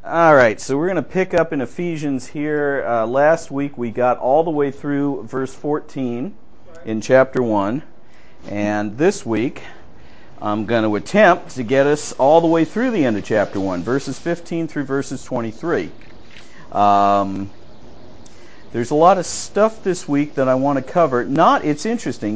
All right, so we're going to pick up in Ephesians here. Last week we got all the way through verse 14 in chapter 1. And this week I'm going to attempt to get us all the way through the end of chapter 1, verses 15 through verses 23. There's a lot of stuff this week that I want to cover. It's interesting.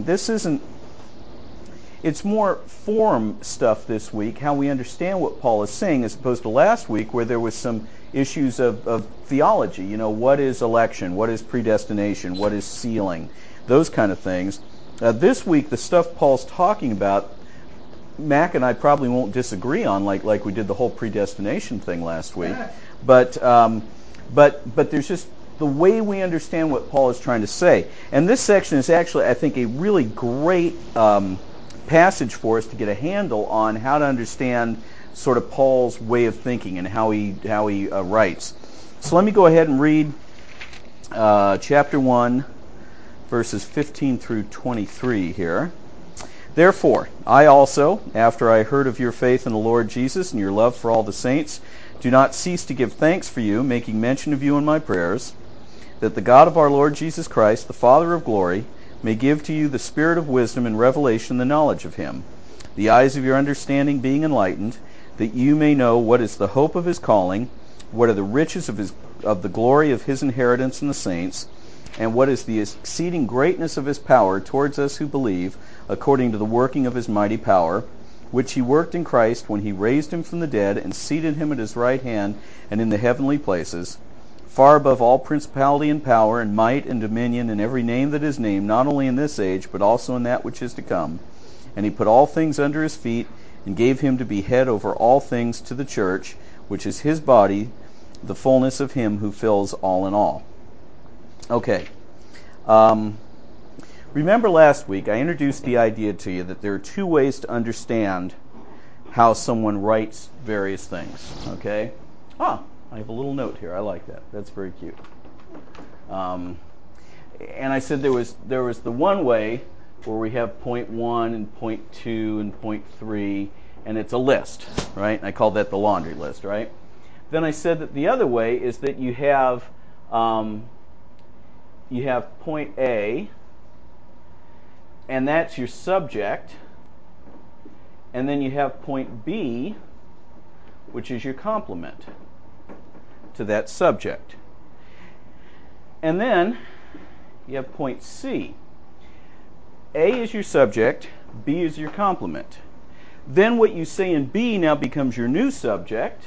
It's more form stuff this week, how we understand what Paul is saying, as opposed to last week where there was some issues of theology. You know, what is election? What is predestination? What is sealing? Those kind of things. This week, the stuff Paul's talking about, Mac and I probably won't disagree on, like we did the whole predestination thing last week. But there's just the way we understand what Paul is trying to say. And this section is actually, I think, a really great passage for us to get a handle on how to understand sort of Paul's way of thinking and how he writes. So let me go ahead and read chapter 1, verses 15 through 23 here. Therefore, I also, after I heard of your faith in the Lord Jesus and your love for all the saints, do not cease to give thanks for you, making mention of you in my prayers, that the God of our Lord Jesus Christ, the Father of glory, may give to you the spirit of wisdom and revelation and the knowledge of him, the eyes of your understanding being enlightened, that you may know what is the hope of his calling, what are the riches of the glory of his inheritance in the saints, and what is the exceeding greatness of his power towards us who believe, according to the working of his mighty power, which he worked in Christ when he raised him from the dead and seated him at his right hand and in the heavenly places, far above all principality and power and might and dominion and every name that is named, not only in this age, but also in that which is to come. And he put all things under his feet, and gave him to be head over all things to the church, which is his body, the fullness of him who fills all in all. Okay. Remember last week I introduced the idea to you that there are two ways to understand how someone writes various things. Okay? I have a little note here. I like that. That's very cute. And I said there was the one way where we have point 1 and point 2 and point 3, and it's a list, right? And I called that the laundry list, right? Then I said that the other way is that you have point A, and that's your subject, and then you have point B, which is your complement to that subject. And then you have point C. A is your subject, B is your complement. Then what you say in B now becomes your new subject,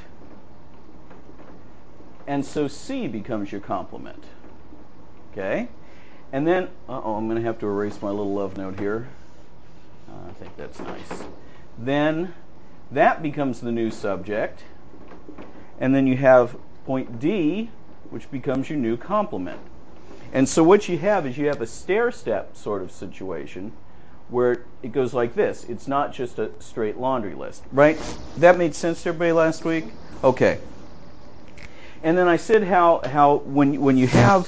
and so C becomes your complement. Okay? And then, I'm going to have to erase my little love note here. I think that's nice. Then that becomes the new subject, and then you have point D, which becomes your new complement. And so what you have is you have a stair-step sort of situation where it goes like this. It's not just a straight laundry list, right? That made sense to everybody last week? Okay. And then I said how when you have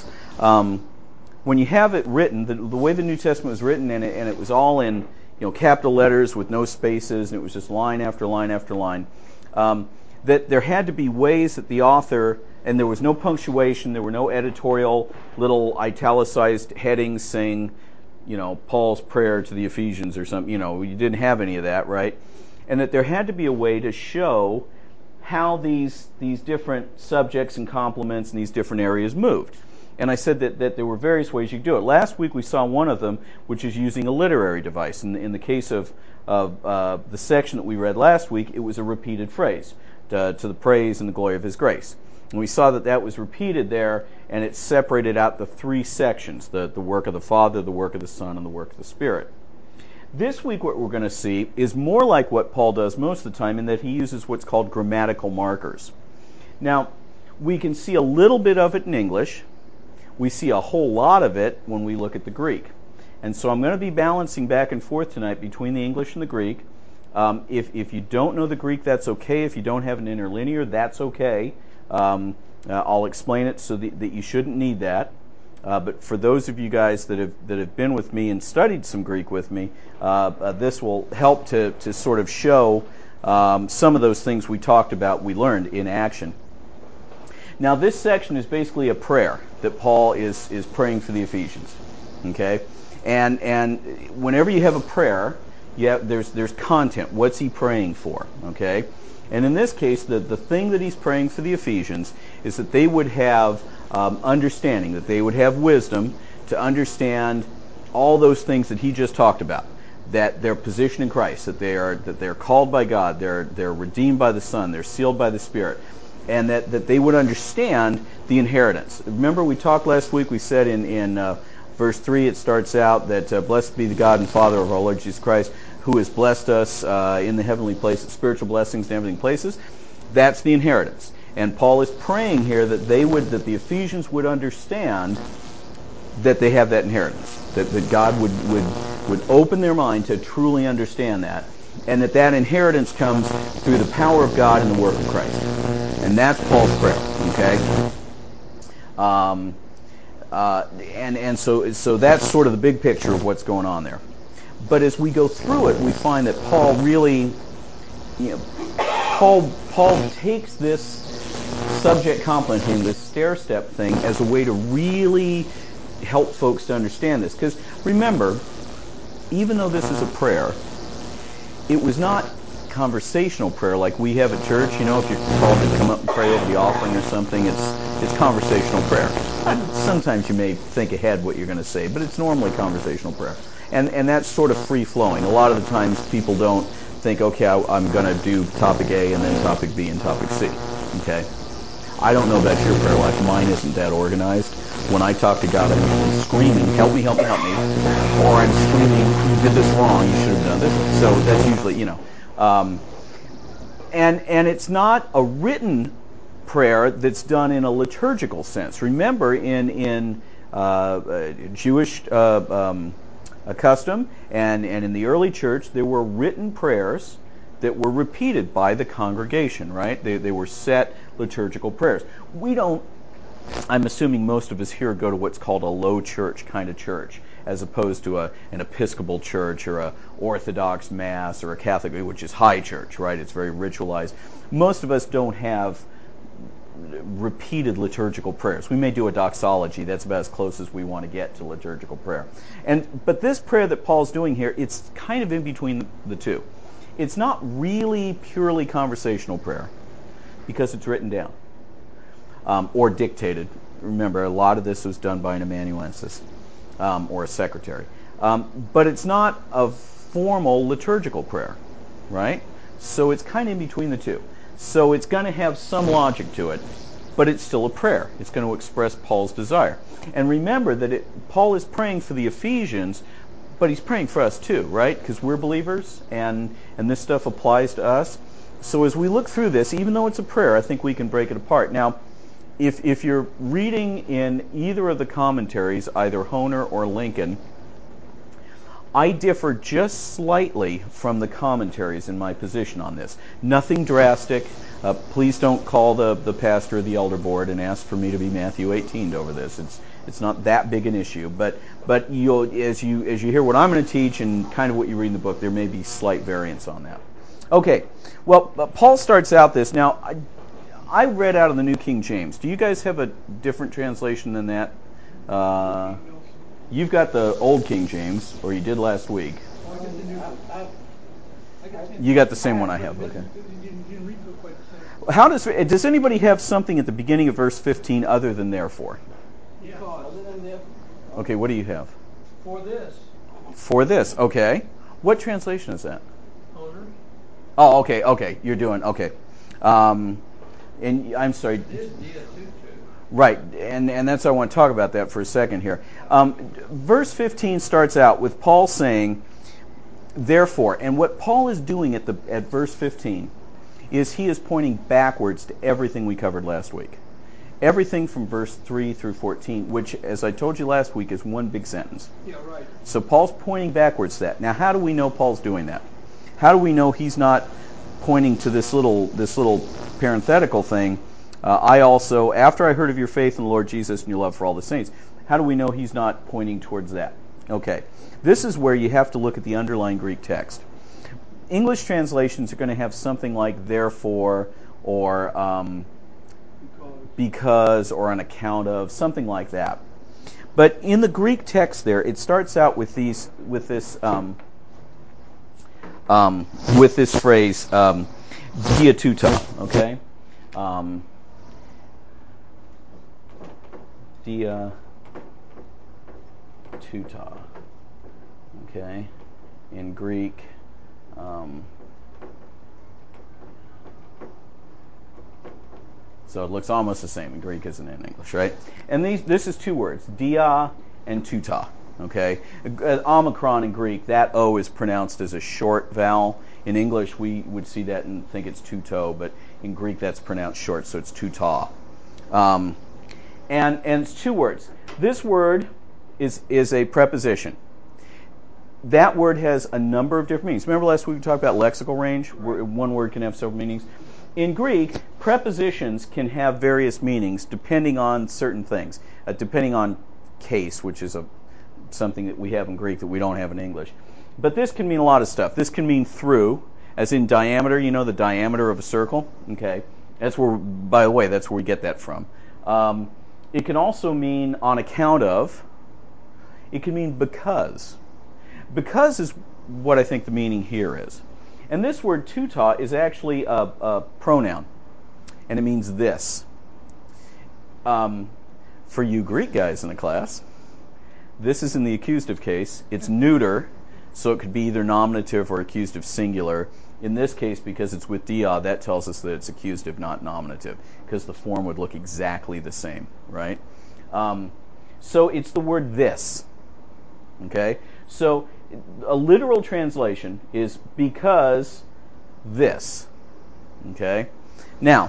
it written, the way the New Testament was written, and it was all in capital letters with no spaces, and it was just line after line after line, that there had to be ways that the author, and there was no punctuation, there were no editorial little italicized headings saying, Paul's prayer to the Ephesians or something. You didn't have any of that, right? And that there had to be a way to show how these different subjects and complements and these different areas moved. And I said that there were various ways you could do it. Last week we saw one of them, which is using a literary device. In the case of the section that we read last week, it was a repeated phrase, to the praise and the glory of his grace. And we saw that was repeated there, and it separated out the three sections, the work of the Father, the work of the Son, and the work of the Spirit. This week what we're going to see is more like what Paul does most of the time, in that he uses what's called grammatical markers. Now, we can see a little bit of it in English. We see a whole lot of it when we look at the Greek. And so I'm going to be balancing back and forth tonight between the English and the Greek. If you don't know the Greek, that's okay. If you don't have an interlinear, that's okay. I'll explain it so that you shouldn't need that. But for those of you guys that have been with me and studied some Greek with me, this will help to sort of show some of those things we talked about, we learned in action. Now, this section is basically a prayer that Paul is praying for the Ephesians. Okay? And whenever you have a prayer, there's content. What's he praying for? Okay? And in this case, the thing that he's praying for the Ephesians is that they would have understanding, that they would have wisdom to understand all those things that he just talked about. That their position in Christ, that they're called by God, they're redeemed by the Son, they're sealed by the Spirit, and that they would understand the inheritance. Remember, we talked last week. We said in verse 3, it starts out that blessed be the God and Father of our Lord Jesus Christ, who has blessed us in the heavenly places, spiritual blessings in heavenly places. That's the inheritance. And Paul is praying here that the Ephesians would understand that they have that inheritance, that God would open their mind to truly understand that, and that inheritance comes through the power of God and the work of Christ. And that's Paul's prayer, okay? And so that's sort of the big picture of what's going on there. But as we go through it, we find that Paul really, Paul takes this subject complement thing, this stair-step thing, as a way to really help folks to understand this. Because remember, even though this is a prayer, it was not conversational prayer like we have at church. If you're called to come up and pray over the offering or something, it's conversational prayer. Sometimes you may think ahead what you're going to say, but it's normally conversational prayer. And that's sort of free-flowing. A lot of the times people don't think, okay, I'm going to do topic A and then topic B and topic C. Okay? I don't know about your prayer life. Mine isn't that organized. When I talk to God, I'm usually screaming, help me, help me, help me. Or I'm screaming, you did this wrong, you should have done this. So that's usually, and it's not a written prayer that's done in a liturgical sense. Remember, in Jewish custom and in the early church, there were written prayers that were repeated by the congregation, right? They were set liturgical prayers. I'm assuming most of us here go to what's called a low church kind of church, as opposed to an Episcopal church or a Orthodox Mass or a Catholic, which is high church, right? It's very ritualized. Most of us don't have repeated liturgical prayers. We may do a doxology. That's about as close as we want to get to liturgical prayer. But this prayer that Paul's doing here, it's kind of in between the two. It's not really purely conversational prayer because it's written down or dictated. Remember, a lot of this was done by an amanuensis or a secretary. But it's not a formal liturgical prayer, right? So it's kind of in between the two. So it's going to have some logic to it, but it's still a prayer. It's going to express Paul's desire. And remember that Paul is praying for the Ephesians, but he's praying for us too, right? Because we're believers, and this stuff applies to us. So as we look through this, even though it's a prayer, I think we can break it apart. Now, if you're reading in either of the commentaries, either Hoehner or Lincoln, I differ just slightly from the commentaries in my position on this. Nothing drastic. Please don't call the pastor or the elder board and ask for me to be Matthew 18'd over this. It's not that big an issue. But as you hear what I'm going to teach and kind of what you read in the book, there may be slight variance on that. Okay. Well, Paul starts out this. Now, I read out of the New King James. Do you guys have a different translation than that? You've got the Old King James, or you did last week. You got the same one I have, okay. Does anybody have something at the beginning of verse 15 other than therefore? Okay, what do you have? For this. For this, okay. What translation is that? Owner. Oh, okay, you're doing, okay. And I'm sorry. Right, and that's I want to talk about that for a second here. Verse 15 starts out with Paul saying, therefore, and what Paul is doing at verse 15 is he is pointing backwards to everything we covered last week. Everything from verse 3 through 14, which, as I told you last week, is one big sentence. Yeah, right. So Paul's pointing backwards to that. Now, how do we know Paul's doing that? How do we know he's not pointing to this little parenthetical thing? I also, after I heard of your faith in the Lord Jesus and your love for all the saints, how do we know he's not pointing towards that? Okay, this is where you have to look at the underlying Greek text. English translations are going to have something like therefore or because or on account of, something like that. But in the Greek text there, it starts out with this phrase, diatuta, okay? Diatuta, okay? In Greek, so it looks almost the same in Greek as in English, right? And this is two words, dia and tuta, okay? Omicron in Greek, that O is pronounced as a short vowel. In English, we would see that and think it's tuto, but in Greek, that's pronounced short, so it's tuta. And it's two words. This word is a preposition. That word has a number of different meanings. Remember last week we talked about lexical range, where one word can have several meanings? In Greek, prepositions can have various meanings depending on certain things, depending on case, which is something that we have in Greek that we don't have in English. But this can mean a lot of stuff. This can mean through, as in diameter, you know, the diameter of a circle. Okay, that's where, by the way, that's where we get that from. It can also mean on account of. It can mean because. Because is what I think the meaning here is. And this word tuta is actually a pronoun, and it means this. For you Greek guys in the class, this is in the accusative case. It's neuter, so it could be either nominative or accusative singular. In this case, because it's with dia, that tells us that it's accusative, not nominative, because the form would look exactly the same, right? So it's the word this, okay? So a literal translation is because this, okay? Now,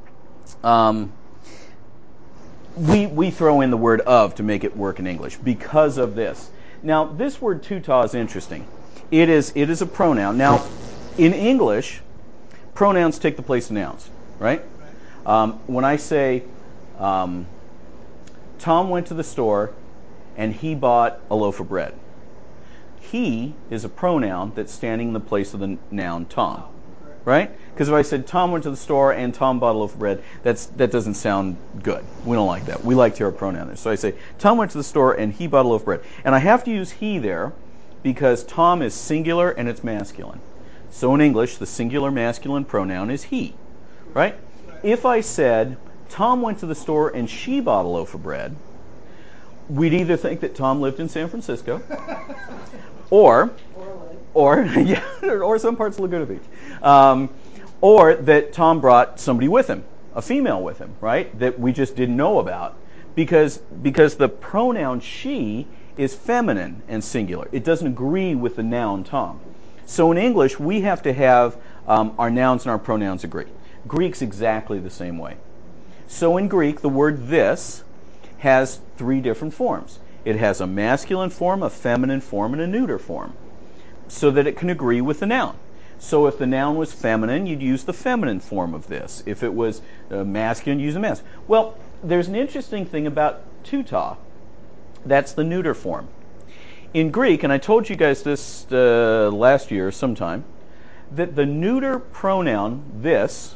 we throw in the word of to make it work in English, because of this. Now, this word tuta is interesting. It is a pronoun. Now, in English, pronouns take the place of nouns, right? When I say, Tom went to the store and he bought a loaf of bread, he is a pronoun that's standing in the place of the noun Tom, right? Because if I said Tom went to the store and Tom bought a loaf of bread, that doesn't sound good. We don't like that. We like to hear a pronoun there. So I say Tom went to the store and he bought a loaf of bread. And I have to use he there because Tom is singular and it's masculine. So in English, the singular masculine pronoun is he, right? If I said Tom went to the store and she bought a loaf of bread, we'd either think that Tom lived in San Francisco or yeah, or some parts of Laguna Beach, or that Tom brought somebody with him, a female with him, right? That we just didn't know about, because the pronoun she is feminine and singular. It doesn't agree with the noun Tom. So in English, we have to have our nouns and our pronouns agree. Greek's exactly the same way. So in Greek, the word this has three different forms. It has a masculine form, a feminine form, and a neuter form, so that it can agree with the noun. So if the noun was feminine, you'd use the feminine form of this. If it was masculine, you'd use the masculine. Well, there's an interesting thing about tuta. That's the neuter form. In Greek, and I told you guys this last year sometime, that the neuter pronoun, this,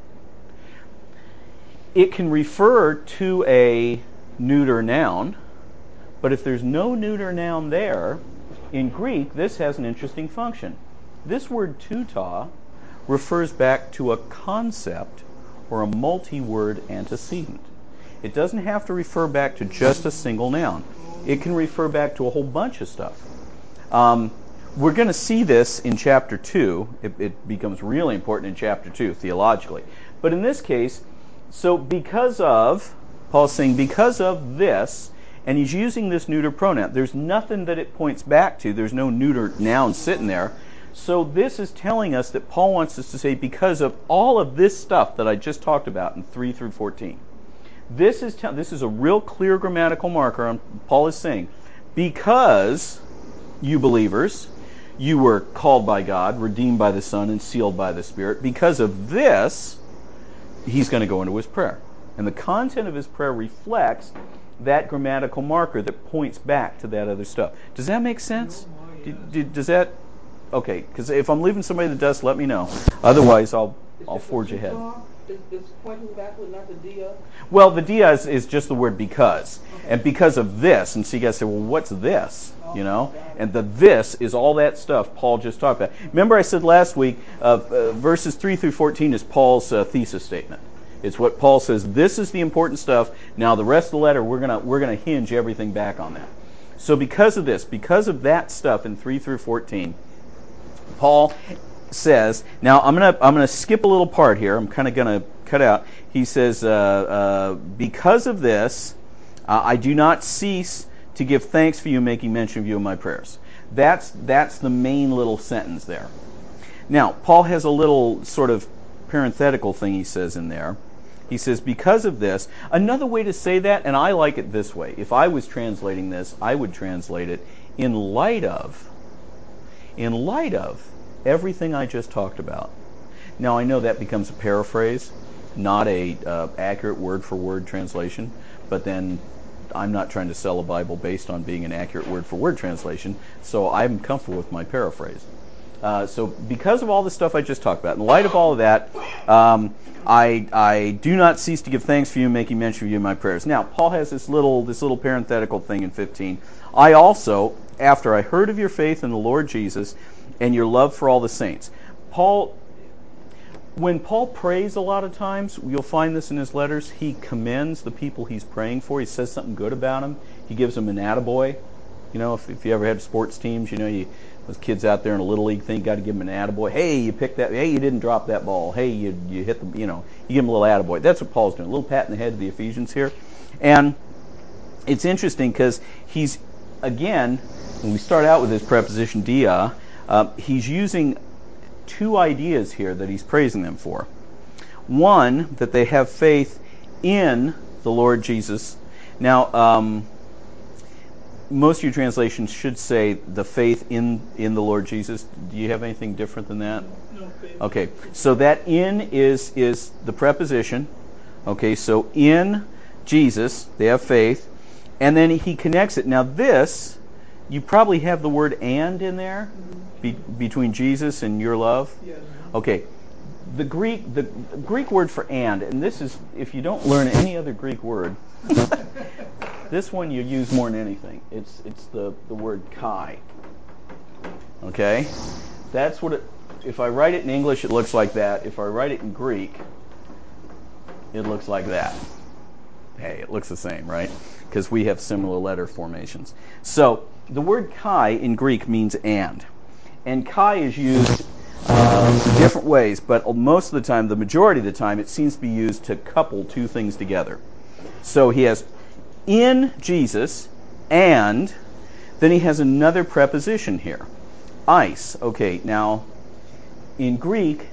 it can refer to a neuter noun, but if there's no neuter noun there, in Greek, this has an interesting function. This word tuta refers back to a concept or a multi-word antecedent. It doesn't have to refer back to just a single noun. It can refer back to a whole bunch of stuff. We're going to see this in chapter 2. It becomes really important in chapter 2 theologically. But in this case, so because of, Paul's saying because of this, and he's using this neuter pronoun. There's nothing that it points back to. There's no neuter noun sitting there. So this is telling us that Paul wants us to say because of all of this stuff that I just talked about in 3 through 14. This is a real clear grammatical marker. Paul is saying, because you believers, you were called by God, redeemed by the Son, and sealed by the Spirit. Because of this, he's going to go into his prayer. And the content of his prayer reflects that grammatical marker that points back to that other stuff. Does that make sense? Does that? Okay, because if I'm leaving somebody in the dust, let me know. Otherwise, I'll forge ahead. It's pointing backward, not the dia? Well, the dia is just the word because. Okay. And because of this. And so you guys say, well, what's this? You know? And the this is all that stuff Paul just talked about. Remember I said last week, verses 3 through 14 is Paul's thesis statement. It's what Paul says, this is the important stuff. Now the rest of the letter, we're gonna hinge everything back on that. So because of this, because of that stuff in 3 through 14, Paul says, now I'm gonna skip a little part here. I'm kind of gonna cut out. He says, because of this, I do not cease to give thanks for you, making mention of you in my prayers. That's the main little sentence there. Now, Paul has a little sort of parenthetical thing he says in there. He says, because of this, another way to say that, and I like it this way. If I was translating this, I would translate it in light of everything I just talked about. Now, I know that becomes a paraphrase, not a accurate word-for-word translation, but then I'm not trying to sell a Bible based on being an accurate word-for-word translation, so I'm comfortable with my paraphrase. So because of all the stuff I just talked about, in light of all of that, I do not cease to give thanks for you, making mention of you in my prayers. Now, Paul has this little parenthetical thing in 15. I also, after I heard of your faith in the Lord Jesus and your love for all the saints. When Paul prays a lot of times, you'll find this in his letters, he commends the people he's praying for. He says something good about them. He gives them an attaboy. You know, if you ever had sports teams, you know, those kids out there in a little league thing, you got to give them an attaboy. Hey, you picked that. Hey, you didn't drop that ball. Hey, you hit the, you know, you give them a little attaboy. That's what Paul's doing. A little pat in the head to the Ephesians here. And it's interesting because he's, again, when we start out with this preposition dia, he's using two ideas here that he's praising them for. One, that they have faith in the Lord Jesus. Now, most of your translations should say the faith in the Lord Jesus. Do you have anything different than that? No faith. Okay, so that in is the preposition. Okay, so in Jesus, they have faith. And then he connects it. Now this, you probably have the word and in there, between Jesus and your love. Yes. Okay, the Greek word for and this is, if you don't learn any other Greek word, this one you use more than anything. It's the word kai. Okay? That's what it, if I write it in English, it looks like that. If I write it in Greek, it looks like that. Hey, it looks the same, right? Because we have similar letter formations. So, the word kai in Greek means and. And kai is used different ways, but most of the time, the majority of the time, it seems to be used to couple two things together. So he has in Jesus, and then he has another preposition here. Eis. Okay, now, in Greek,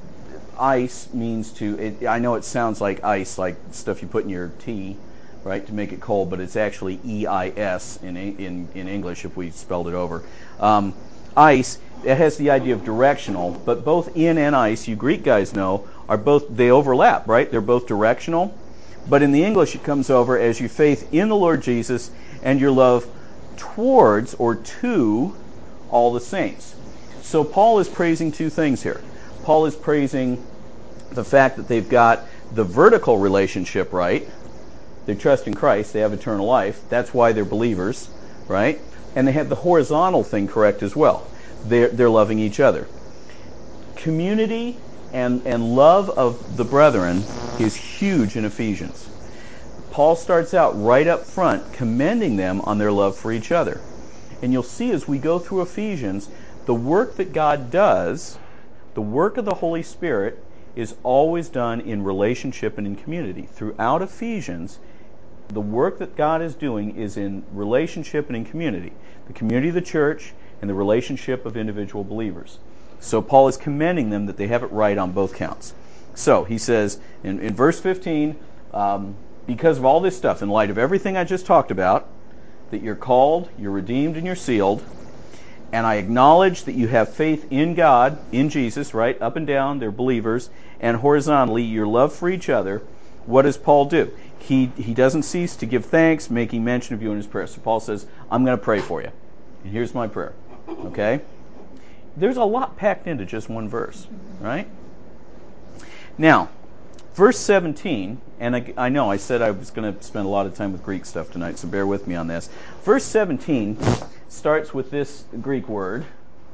ice means I know it sounds like ice, like stuff you put in your tea, right, to make it cold, but it's actually E-I-S in English if we spelled it over. Ice, it has the idea of directional, but both in and ice, you Greek guys know, they overlap, right? They're both directional. But in the English, it comes over as your faith in the Lord Jesus and your love towards or to all the saints. So Paul is praising two things here. Paul is praising the fact that they've got the vertical relationship right. They trust in Christ. They have eternal life. That's why they're believers, right? And they have the horizontal thing correct as well. They're loving each other. Community and love of the brethren is huge in Ephesians. Paul starts out right up front commending them on their love for each other. And you'll see as we go through Ephesians, the work that God does, the work of the Holy Spirit, is always done in relationship and in community. Throughout Ephesians, the work that God is doing is in relationship and in community. The community of the church and the relationship of individual believers. So Paul is commending them that they have it right on both counts. So he says in verse 15, because of all this stuff, in light of everything I just talked about, that you're called, you're redeemed, and you're sealed, and I acknowledge that you have faith in God, in Jesus, right, up and down, they're believers, and horizontally, your love for each other, what does Paul do? He doesn't cease to give thanks, making mention of you in his prayer. So Paul says, I'm going to pray for you. And here's my prayer. Okay? There's a lot packed into just one verse, right? Now, verse 17, and I know I said I was going to spend a lot of time with Greek stuff tonight, so bear with me on this. Verse 17 starts with this Greek word.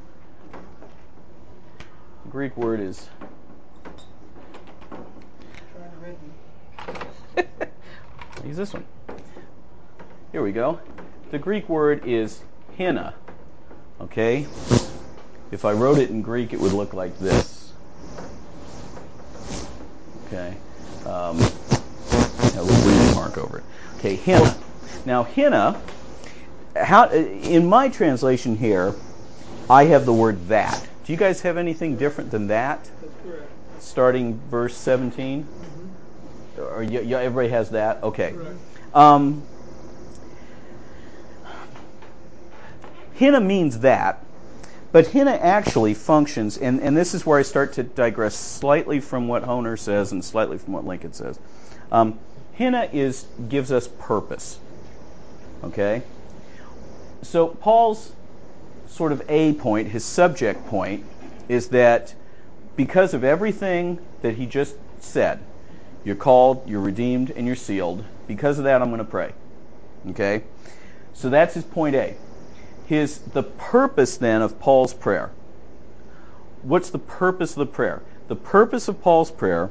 The Greek word is... Use this one. Here we go. The Greek word is hina. Okay? If I wrote it in Greek, it would look like this. Okay? A little reading mark over it. Okay, hina. Now, hina, in my translation here, I have the word that. Do you guys have anything different than that? That's correct. Starting verse 17? Or everybody has that? Okay. Hina means that, but hina actually functions, and this is where I start to digress slightly from what Honer says and slightly from what Lincoln says. Hina gives us purpose. Okay? So Paul's sort of A point, his subject point, is that because of everything that he just said, you're called, you're redeemed, and you're sealed. Because of that, I'm going to pray. Okay? So that's his point A. The purpose then of Paul's prayer. What's the purpose of the prayer? The purpose of Paul's prayer,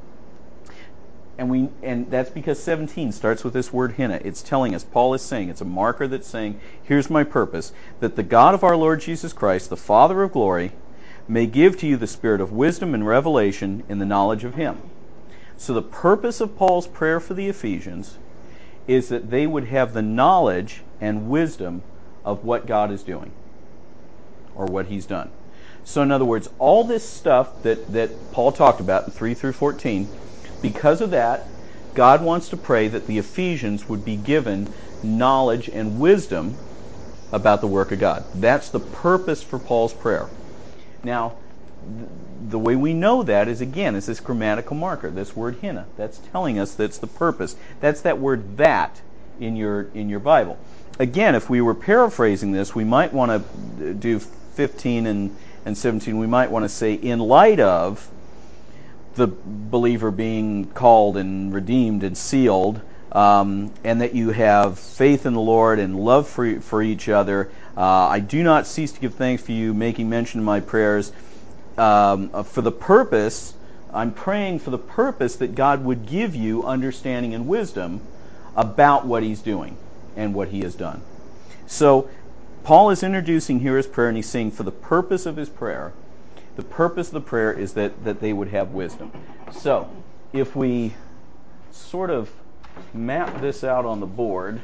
and that's because 17 starts with this word hina. It's telling us, Paul is saying, it's a marker that's saying, here's my purpose, that the God of our Lord Jesus Christ, the Father of glory, may give to you the spirit of wisdom and revelation in the knowledge of him. So the purpose of Paul's prayer for the Ephesians is that they would have the knowledge and wisdom of what God is doing or what he's done. So in other words, all this stuff that Paul talked about in 3 through 14, because of that, God wants to pray that the Ephesians would be given knowledge and wisdom about the work of God. That's the purpose for Paul's prayer. Now, the way we know that is, again, is this grammatical marker, this word hina. That's telling us that's the purpose. That's that word that in your Bible. Again, if we were paraphrasing this, we might want to do 15 and 17. We might want to say, in light of the believer being called and redeemed and sealed, and that you have faith in the Lord and love for each other, I do not cease to give thanks for you, making mention of my prayers. For the purpose, I'm praying for the purpose that God would give you understanding and wisdom about what he's doing and what he has done. So Paul is introducing here his prayer, and he's saying for the purpose of his prayer, the purpose of the prayer is that they would have wisdom. So if we sort of map this out on the board,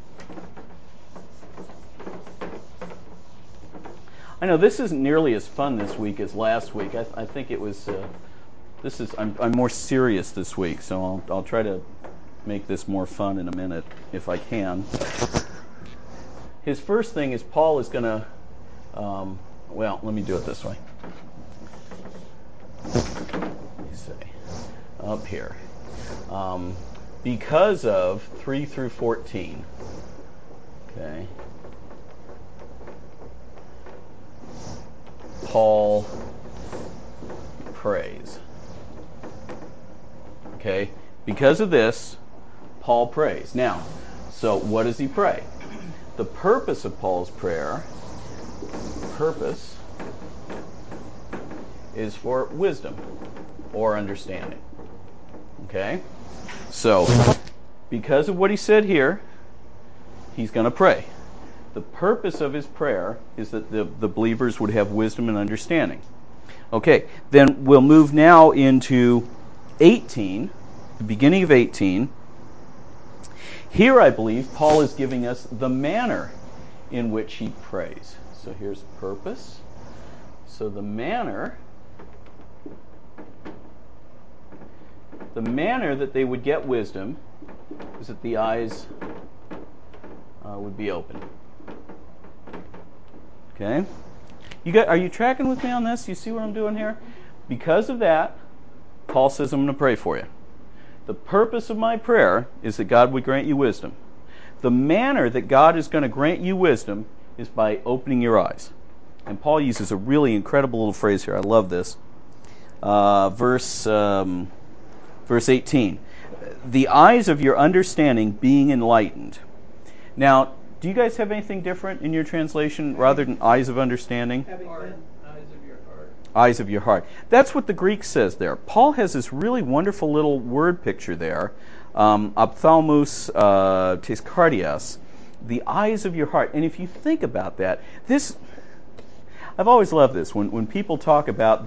I know this isn't nearly as fun this week as last week. I think it was. I'm more serious this week, so I'll try to make this more fun in a minute if I can. His first thing is Paul is going to. Well, let me do it this way. Let me see. Up here, because of 3 through 14. Okay. Paul prays. Okay? Because of this, Paul prays. Now, so what does he pray? The purpose of Paul's prayer, is for wisdom or understanding. Okay? So, because of what he said here, he's going to pray. The purpose of his prayer is that the believers would have wisdom and understanding. Okay, then we'll move now into 18, the beginning of 18. Here, I believe, Paul is giving us the manner in which he prays. So here's purpose. So the manner that they would get wisdom is that the eyes would be open. Okay? Are you tracking with me on this? You see what I'm doing here? Because of that, Paul says, I'm going to pray for you. The purpose of my prayer is that God would grant you wisdom. The manner that God is going to grant you wisdom is by opening your eyes. And Paul uses a really incredible little phrase here. I love this. Verse Verse 18. The eyes of your understanding being enlightened. Now, do you guys have anything different in your translation rather than eyes of understanding? Eyes of your heart. Eyes of your heart. That's what the Greek says there. Paul has this really wonderful little word picture there. Ophthalmos tes cardias. The eyes of your heart. And if you think about that, I've always loved this. When people talk about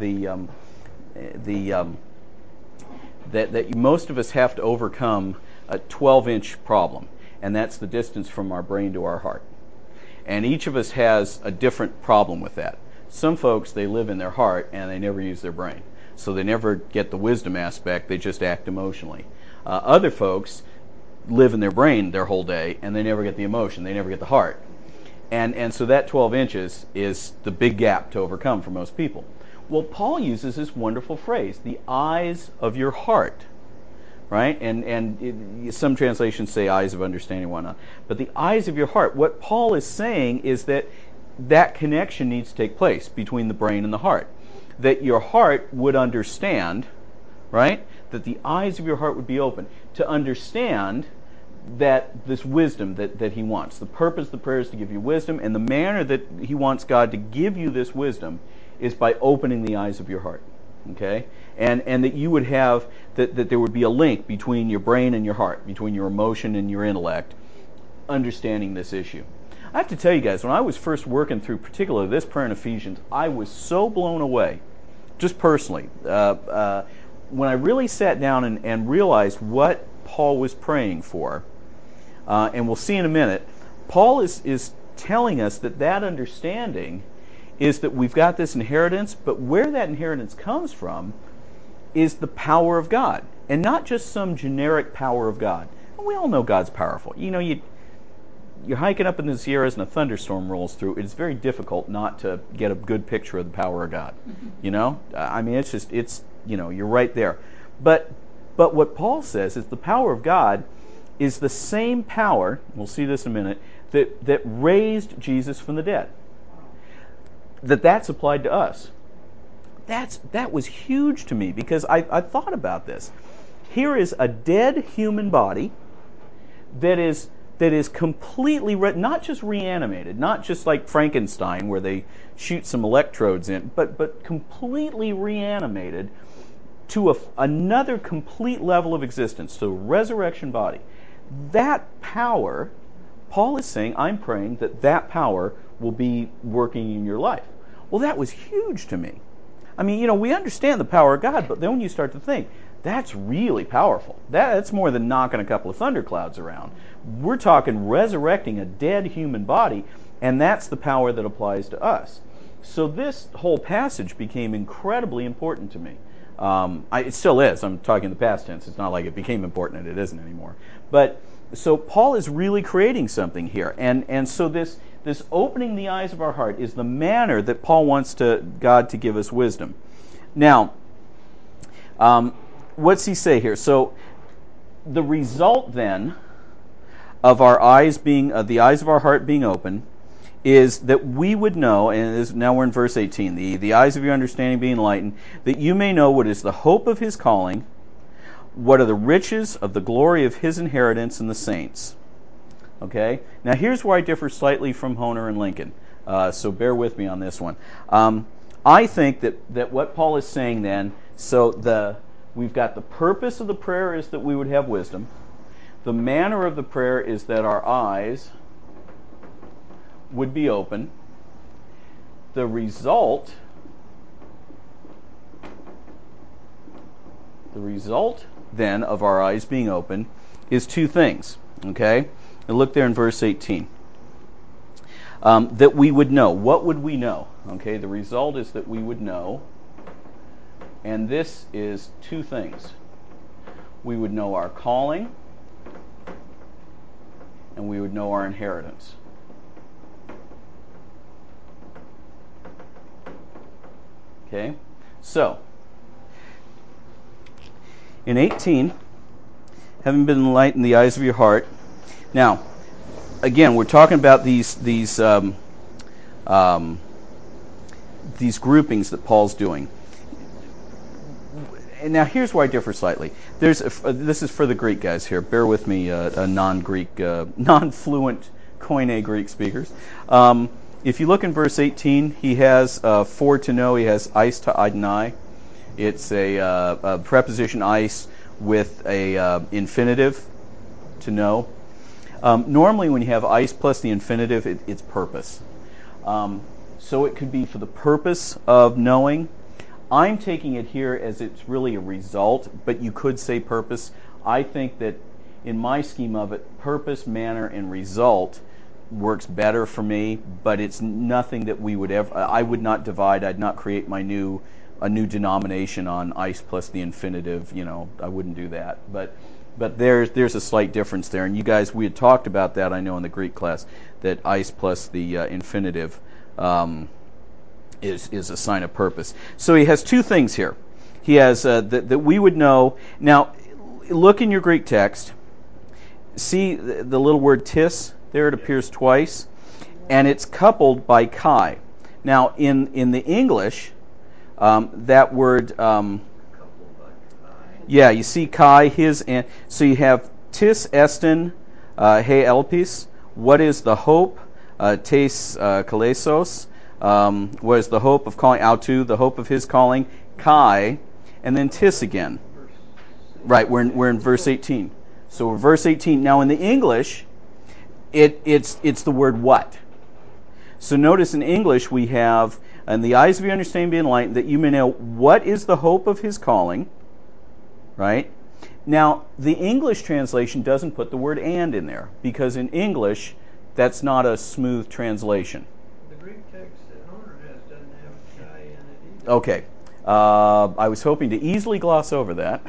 that most of us have to overcome a 12-inch problem, and that's the distance from our brain to our heart. And each of us has a different problem with that. Some folks, they live in their heart and they never use their brain. So they never get the wisdom aspect, they just act emotionally. Other folks live in their brain their whole day and they never get the emotion, they never get the heart. And so that 12 inches is the big gap to overcome for most people. Well, Paul uses this wonderful phrase, the eyes of your heart, right? And some translations say eyes of understanding, whatnot. But the eyes of your heart, what Paul is saying is that connection needs to take place between the brain and the heart. That your heart would understand, right? That the eyes of your heart would be open to understand that this wisdom that he wants. The purpose of the prayer is to give you wisdom, and the manner that he wants God to give you this wisdom is by opening the eyes of your heart. Okay? And that you would have, that there would be a link between your brain and your heart, between your emotion and your intellect, understanding this issue. I have to tell you guys, when I was first working through particularly this prayer in Ephesians, I was so blown away, just personally, when I really sat down and realized what Paul was praying for. And we'll see in a minute, Paul is telling us that understanding is that we've got this inheritance, but where that inheritance comes from is the power of God, and not just some generic power of God. And we all know God's powerful. You know, you're hiking up in the Sierras and a thunderstorm rolls through. It's very difficult not to get a good picture of the power of God. You know, I mean, it's you're right there. But what Paul says is the power of God is the same power. We'll see this in a minute. That raised Jesus from the dead. That's applied to us. That was huge to me because I thought about this. Here is a dead human body that is completely, not just reanimated, not just like Frankenstein where they shoot some electrodes in, but completely reanimated to another complete level of existence, to a resurrection body. That power, Paul is saying, I'm praying that power will be working in your life. Well, that was huge to me. I mean, we understand the power of God, but then when you start to think, that's really powerful. That's more than knocking a couple of thunderclouds around. We're talking resurrecting a dead human body, and that's the power that applies to us. So this whole passage became incredibly important to me. It still is. I'm talking in the past tense. It's not like it became important and it isn't anymore. But so Paul is really creating something here. And so this opening the eyes of our heart is the manner that Paul wants God to give us wisdom. Now, what's he say here? So the result then of our eyes being, the eyes of our heart being open, is that we would know, and now we're in verse 18, the eyes of your understanding being enlightened, that you may know what is the hope of his calling, what are the riches of the glory of his inheritance in the saints. Okay? Now here's where I differ slightly from Honer and Lincoln, so bear with me on this one. I think that what Paul is saying then, so we've got the purpose of the prayer is that we would have wisdom. The manner of the prayer is that our eyes would be open. The result then of our eyes being open is two things. Okay? And look there in verse 18. That we would know. What would we know? Okay, the result is that we would know. And this is two things. We would know our calling, and we would know our inheritance. Okay? So, in 18, having been enlightened the eyes of your heart. Now, again, we're talking about these groupings that Paul's doing. And now here's where I differ slightly. This is for the Greek guys here. Bear with me, non-Greek, non-fluent Koine Greek speakers. If you look in verse 18, he has for to know. He has eis to idnai. It's a preposition eis with a infinitive to know. Normally, when you have eis plus the infinitive, it's purpose. So it could be for the purpose of knowing. I'm taking it here as it's really a result, but you could say purpose. I think that in my scheme of it, purpose, manner, and result works better for me, but it's nothing that we would ever, I would not divide, I'd not create a new denomination on eis plus the infinitive, I wouldn't do that. But there's a slight difference there. And you guys, we had talked about that, I know, in the Greek class, that eis plus the infinitive is a sign of purpose. So he has two things here. He has that we would know. Now, look in your Greek text. See the little word tis there? It appears twice. And it's coupled by kai. Now, in the English, that word... yeah, you see kai, his, and so you have tis estin he elpis. What is the hope? Tes kalesos. What is the hope of calling? Autu, the hope of his calling. Kai, and then tis again. Right, we're in verse 18. So verse 18. Now in the English, it's the word what. So notice in English we have, and the eyes of your understanding be enlightened, that you may know what is the hope of his calling. Right? Now, the English translation doesn't put the word and in there, because in English, that's not a smooth translation. The Greek text that Homer has doesn't have chi in it either. Okay. I was hoping to easily gloss over that.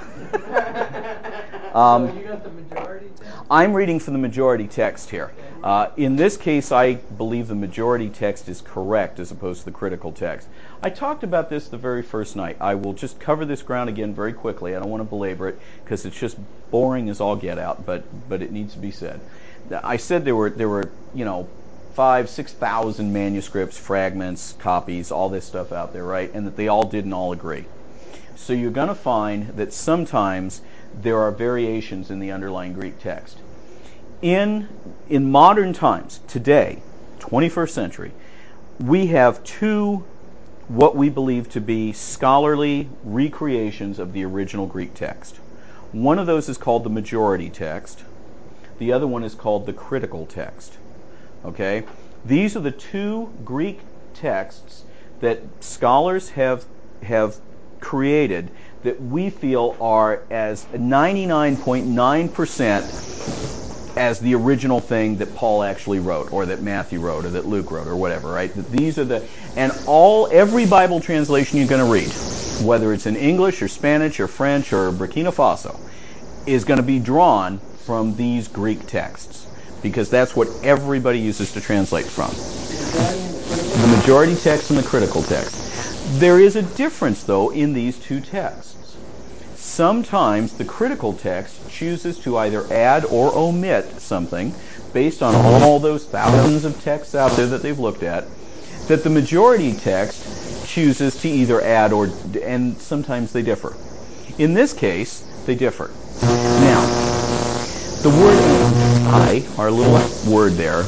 So you got the majority text? I'm reading from the majority text here. In this case, I believe the majority text is correct as opposed to the critical text. I talked about this the very first night. I will just cover this ground again very quickly. I don't want to belabor it because it's just boring as all get out, but it needs to be said. I said there were 5,000-6,000 manuscripts, fragments, copies, all this stuff out there, right? And that they all didn't all agree. So you're going to find that sometimes there are variations in the underlying Greek text. In modern times, today, 21st century, we have two what we believe to be scholarly recreations of the original Greek text. One of those is called the majority text. The other one is called the critical text. Okay? These are the two Greek texts that scholars have created that we feel are as 99.9% as the original thing that Paul actually wrote, or that Matthew wrote, or that Luke wrote, or whatever, right? These are every Bible translation you're going to read, whether it's in English or Spanish or French or Burkina Faso, is going to be drawn from these Greek texts, because that's what everybody uses to translate from. The majority text and the critical text. There is a difference, though, in these two texts. Sometimes the critical text chooses to either add or omit something based on all those thousands of texts out there that they've looked at, that the majority text chooses to either add or, and sometimes they differ. In this case, they differ. Now, the word I, our little word there,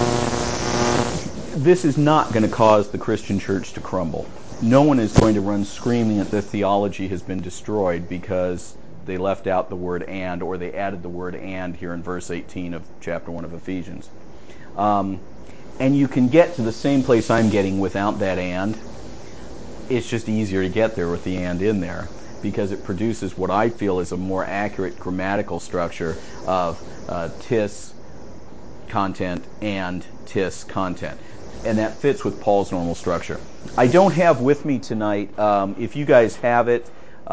this is not going to cause the Christian church to crumble. No one is going to run screaming that the theology has been destroyed because they left out the word and, or they added the word and here in verse 18 of chapter 1 of Ephesians. And you can get to the same place I'm getting without that and. It's just easier to get there with the and in there, because it produces what I feel is a more accurate grammatical structure of tis content and tis content. And that fits with Paul's normal structure. I don't have with me tonight, if you guys have it,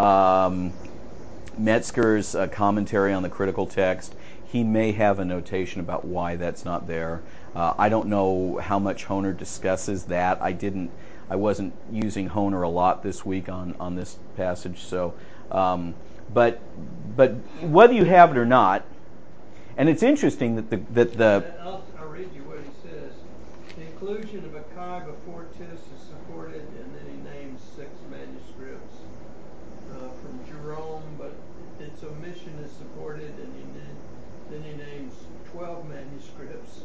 Metzger's commentary on the critical text. He may have a notation about why that's not there. I don't know how much Honer discusses that. I wasn't using Honer a lot this week on this passage. So, but whether you have it or not, and it's interesting that I'll read you what he says. The inclusion of a chi before tis is supported, and then he names 6 manuscripts from manuscripts.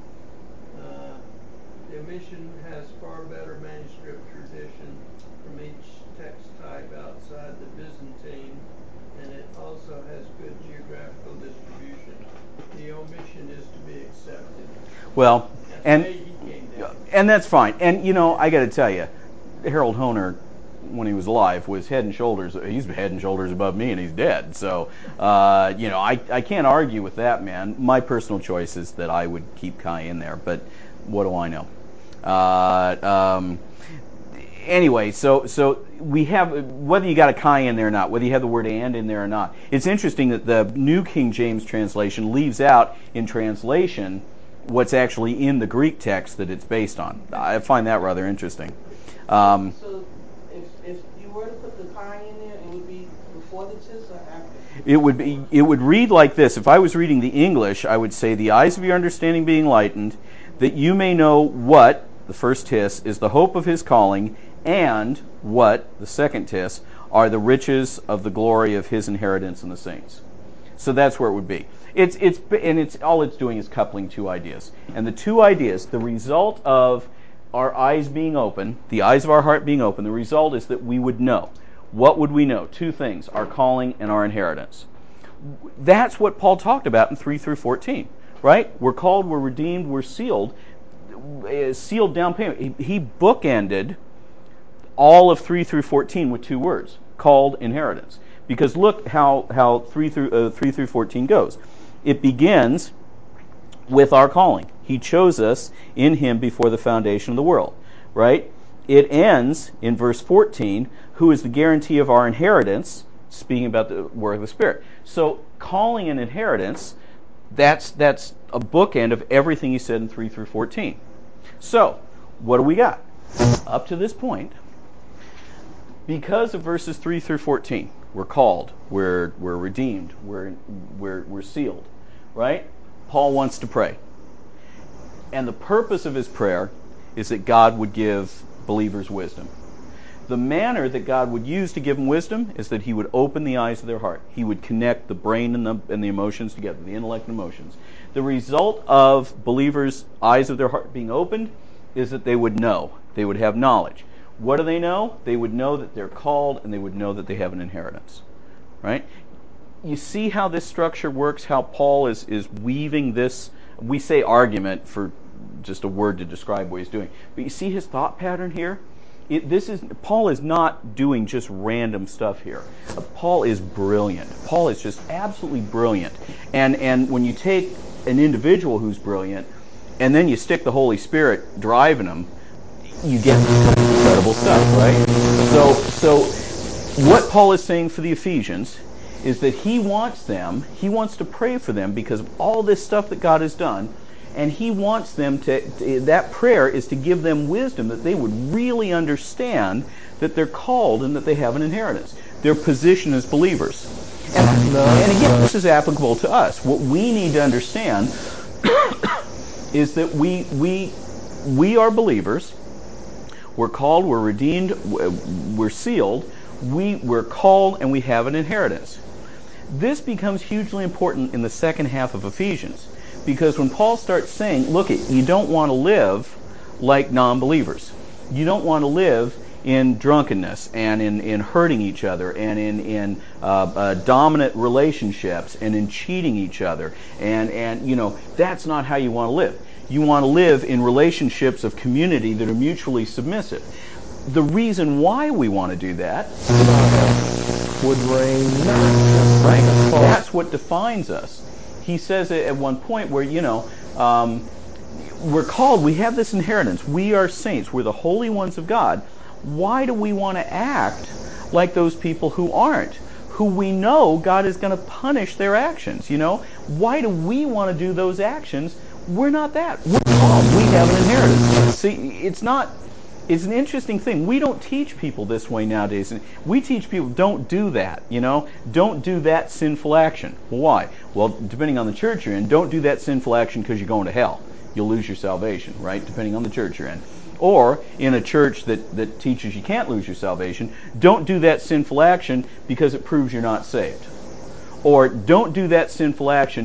The omission has far better manuscript tradition from each text type outside the Byzantine, and it also has good geographical distribution. The omission is to be accepted. Well, That's the way he came down. and that's fine. And I got to tell you, Harold Hoehner, when he was alive, was head and shoulders. He's head and shoulders above me, and he's dead. So, I can't argue with that, man. My personal choice is that I would keep Kai in there, but what do I know? Anyway, so we have, whether you got a Kai in there or not, whether you have the word and in there or not. It's interesting that the New King James translation leaves out in translation what's actually in the Greek text that it's based on. I find that rather interesting. So if you were to put the Kai in there, it would be before the tis or after? It would read like this. If I was reading the English, I would say, the eyes of your understanding being enlightened, that you may know what, the first tis, is the hope of his calling, and what, the second tis, are the riches of the glory of his inheritance in the saints. So that's where it would be. It's all it's doing is coupling two ideas. And the two ideas, the result of our eyes being open, the eyes of our heart being open, the result is that we would know. What would we know? Two things, our calling and our inheritance. That's what Paul talked about in 3 through 14, right? We're called, we're redeemed, we're sealed. Sealed down payment. He bookended all of 3 through 14 with two words, called, inheritance. Because look how 3 through 14 goes. It begins with our calling. He chose us in him before the foundation of the world, right? It ends in verse 14, who is the guarantee of our inheritance, speaking about the work of the Spirit. So calling and inheritance, that's a bookend of everything he said in 3 through 14. So, what do we got? Up to this point, because of verses 3 through 14, we're called, we're redeemed, we're sealed, right? Paul wants to pray. And the purpose of his prayer is that God would give believers wisdom. The manner that God would use to give them wisdom is that he would open the eyes of their heart. He would connect the brain and the emotions together, the intellect and emotions. The result of believers' eyes of their heart being opened is that they would know. They would have knowledge. What do they know? They would know that they're called, and they would know that they have an inheritance. Right? You see how this structure works, how Paul is weaving this, we say argument for just a word to describe what he's doing. But you see his thought pattern here? Paul is not doing just random stuff here. Paul is brilliant. Paul is just absolutely brilliant. And when you take an individual who's brilliant, and then you stick the Holy Spirit driving them, you get incredible stuff, right? So what Paul is saying for the Ephesians is that he wants to pray for them because of all this stuff that God has done, and he wants them that prayer is to give them wisdom that they would really understand that they're called and that they have an inheritance, their position as believers. And again, this is applicable to us. What we need to understand is that we are believers. We're called, we're redeemed, we're sealed, we're called, and we have an inheritance. This becomes hugely important in the second half of Ephesians, because when Paul starts saying, look, you don't want to live like non-believers. You don't want to live in drunkenness and in hurting each other and in dominant relationships and in cheating each other. And that's not how you want to live. You want to live in relationships of community that are mutually submissive. The reason why we want to do that would reign, right? That's what defines us. He says at one point where, we're called, we have this inheritance. We are saints. We're the holy ones of God. Why do we want to act like those people who aren't? Who we know God is going to punish their actions, Why do we want to do those actions? We're not that. We're called. We have an inheritance. See, it's an interesting thing. We don't teach people this way nowadays. We teach people, don't do that, Don't do that sinful action. Well, why? Well, depending on the church you're in, don't do that sinful action because you're going to hell. You'll lose your salvation, right? Depending on the church you're in. Or in a church that teaches you can't lose your salvation, don't do that sinful action because it proves you're not saved. Or don't do that sinful action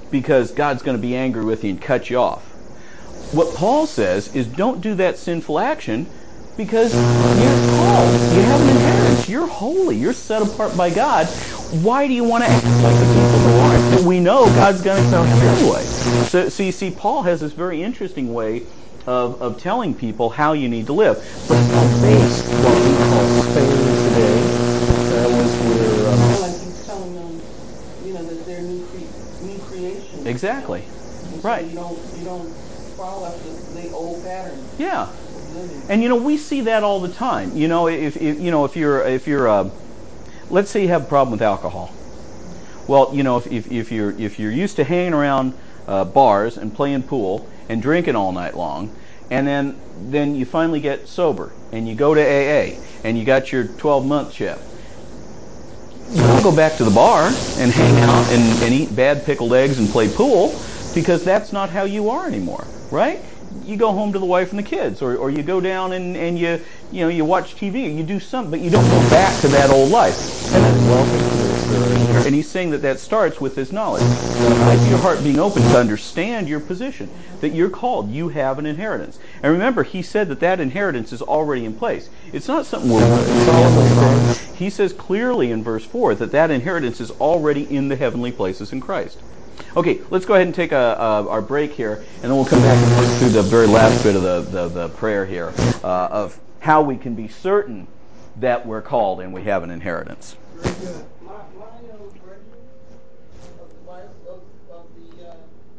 because God's going to be angry with you and cut you off. What Paul says is don't do that sinful action because you're called. You have an inheritance. You're holy. You're set apart by God. Why do you want to act like the people who aren't? But we know God's going to tell him anyway. So you see, Paul has this very interesting way of telling people how you need to live. But it's not based what we call Spain today. That was where... like he's telling them, that they're new creation. Exactly. And so Right. You don't follow after the old pattern. Yeah. Of living. And we see that all the time. If you're let's say you have a problem with alcohol. Well, if you're used to hanging around bars and playing pool and drinking all night long, and then you finally get sober and you go to AA and you got your 12-month chip. You don't go back to the bar and hang out and eat bad pickled eggs and play pool because that's not how you are anymore, right? You go home to the wife and the kids, or you go down and you watch TV, you do something, but you don't go back to that old life. And he's saying that starts with this knowledge. With your heart being open to understand your position, that you're called, you have an inheritance. And remember, he said that inheritance is already in place. It's not something we're He says clearly in verse 4 that inheritance is already in the heavenly places in Christ. Okay, let's go ahead and take our break here, and then we'll come back and work through the very last bit of the prayer here of how we can be certain that we're called and we have an inheritance. Very good. My version of the life of the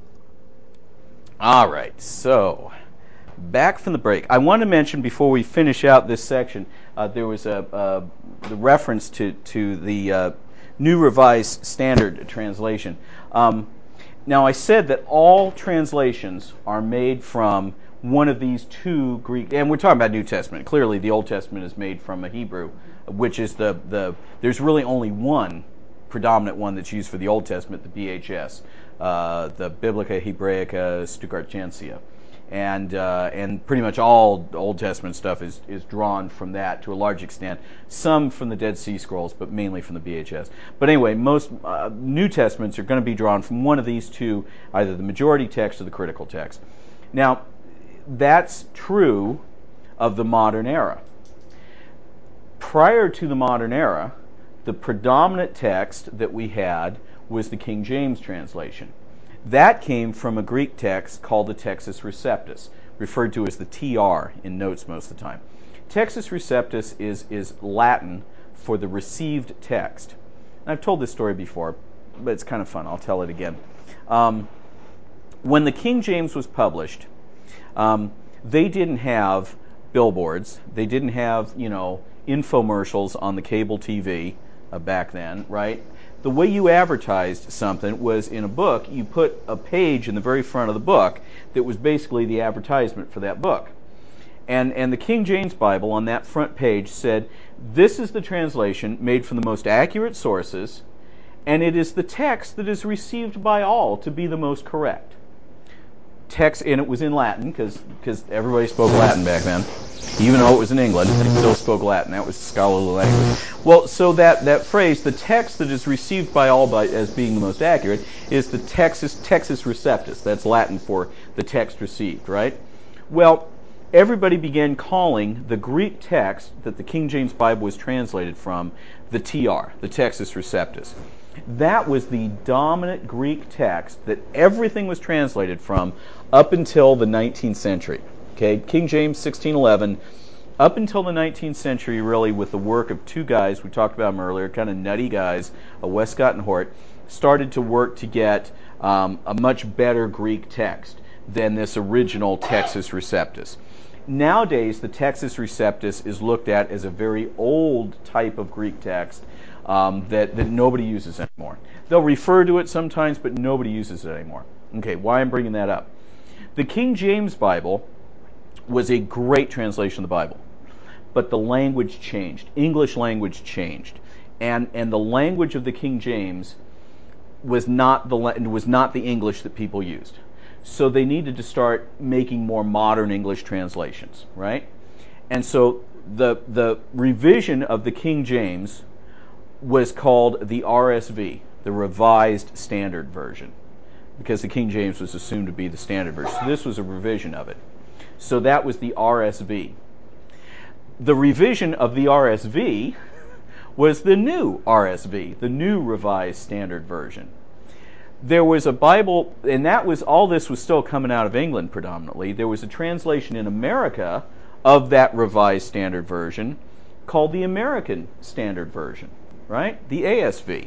All right, so back from the break. I want to mention before we finish out this section, there was the reference to the New Revised Standard Translation. Now, I said that all translations are made from one of these two Greek, and we're talking about New Testament. Clearly, the Old Testament is made from a Hebrew, which is there's really only one predominant one that's used for the Old Testament, the BHS, the Biblica Hebraica Stuttgartensia. And pretty much all Old Testament stuff is drawn from that to a large extent. Some from the Dead Sea Scrolls, but mainly from the BHS. But anyway, most New Testaments are going to be drawn from one of these two, either the majority text or the critical text. Now, that's true of the modern era. Prior to the modern era, the predominant text that we had was the King James translation. That came from a Greek text called the Textus Receptus, referred to as the TR in notes most of the time. Textus Receptus is Latin for the received text. And I've told this story before, but it's kind of fun. I'll tell it again. When the King James was published, they didn't have billboards. They didn't have, infomercials on the cable TV back then, right? The way you advertised something was in a book, you put a page in the very front of the book that was basically the advertisement for that book. And the King James Bible on that front page said, this is the translation made from the most accurate sources, and it is the text that is received by all to be the most correct. Text, and it was in Latin, because everybody spoke Latin back then. Even though it was in England, they still spoke Latin. That was scholarly language. Well, so that phrase, the text that is received by all as being the most accurate, is the Textus Receptus. That's Latin for the text received, right? Well, everybody began calling the Greek text that the King James Bible was translated from the TR, the Textus Receptus. That was the dominant Greek text that everything was translated from up until the 19th century. Okay, King James 1611, up until the 19th century, really, with the work of two guys, we talked about them earlier, kind of nutty guys, Westcott and Hort, started to work to get a much better Greek text than this original Textus Receptus. Nowadays, the Textus Receptus is looked at as a very old type of Greek text that nobody uses anymore. They'll refer to it sometimes, but nobody uses it anymore. Okay, why I'm bringing that up? The King James Bible was a great translation of the Bible, but the language changed. English language changed, and the language of the King James was not the English that people used. So they needed to start making more modern English translations, right? And so the revision of the King James was called the RSV, the Revised Standard Version. because the King James was assumed to be the standard version. So this was a revision of it. So that was the RSV. The revision of the RSV was the new RSV, the new Revised Standard Version. There was a Bible, and that was, all this was still coming out of England predominantly. There was a translation in America of that Revised Standard Version called the American Standard Version, right? The ASV.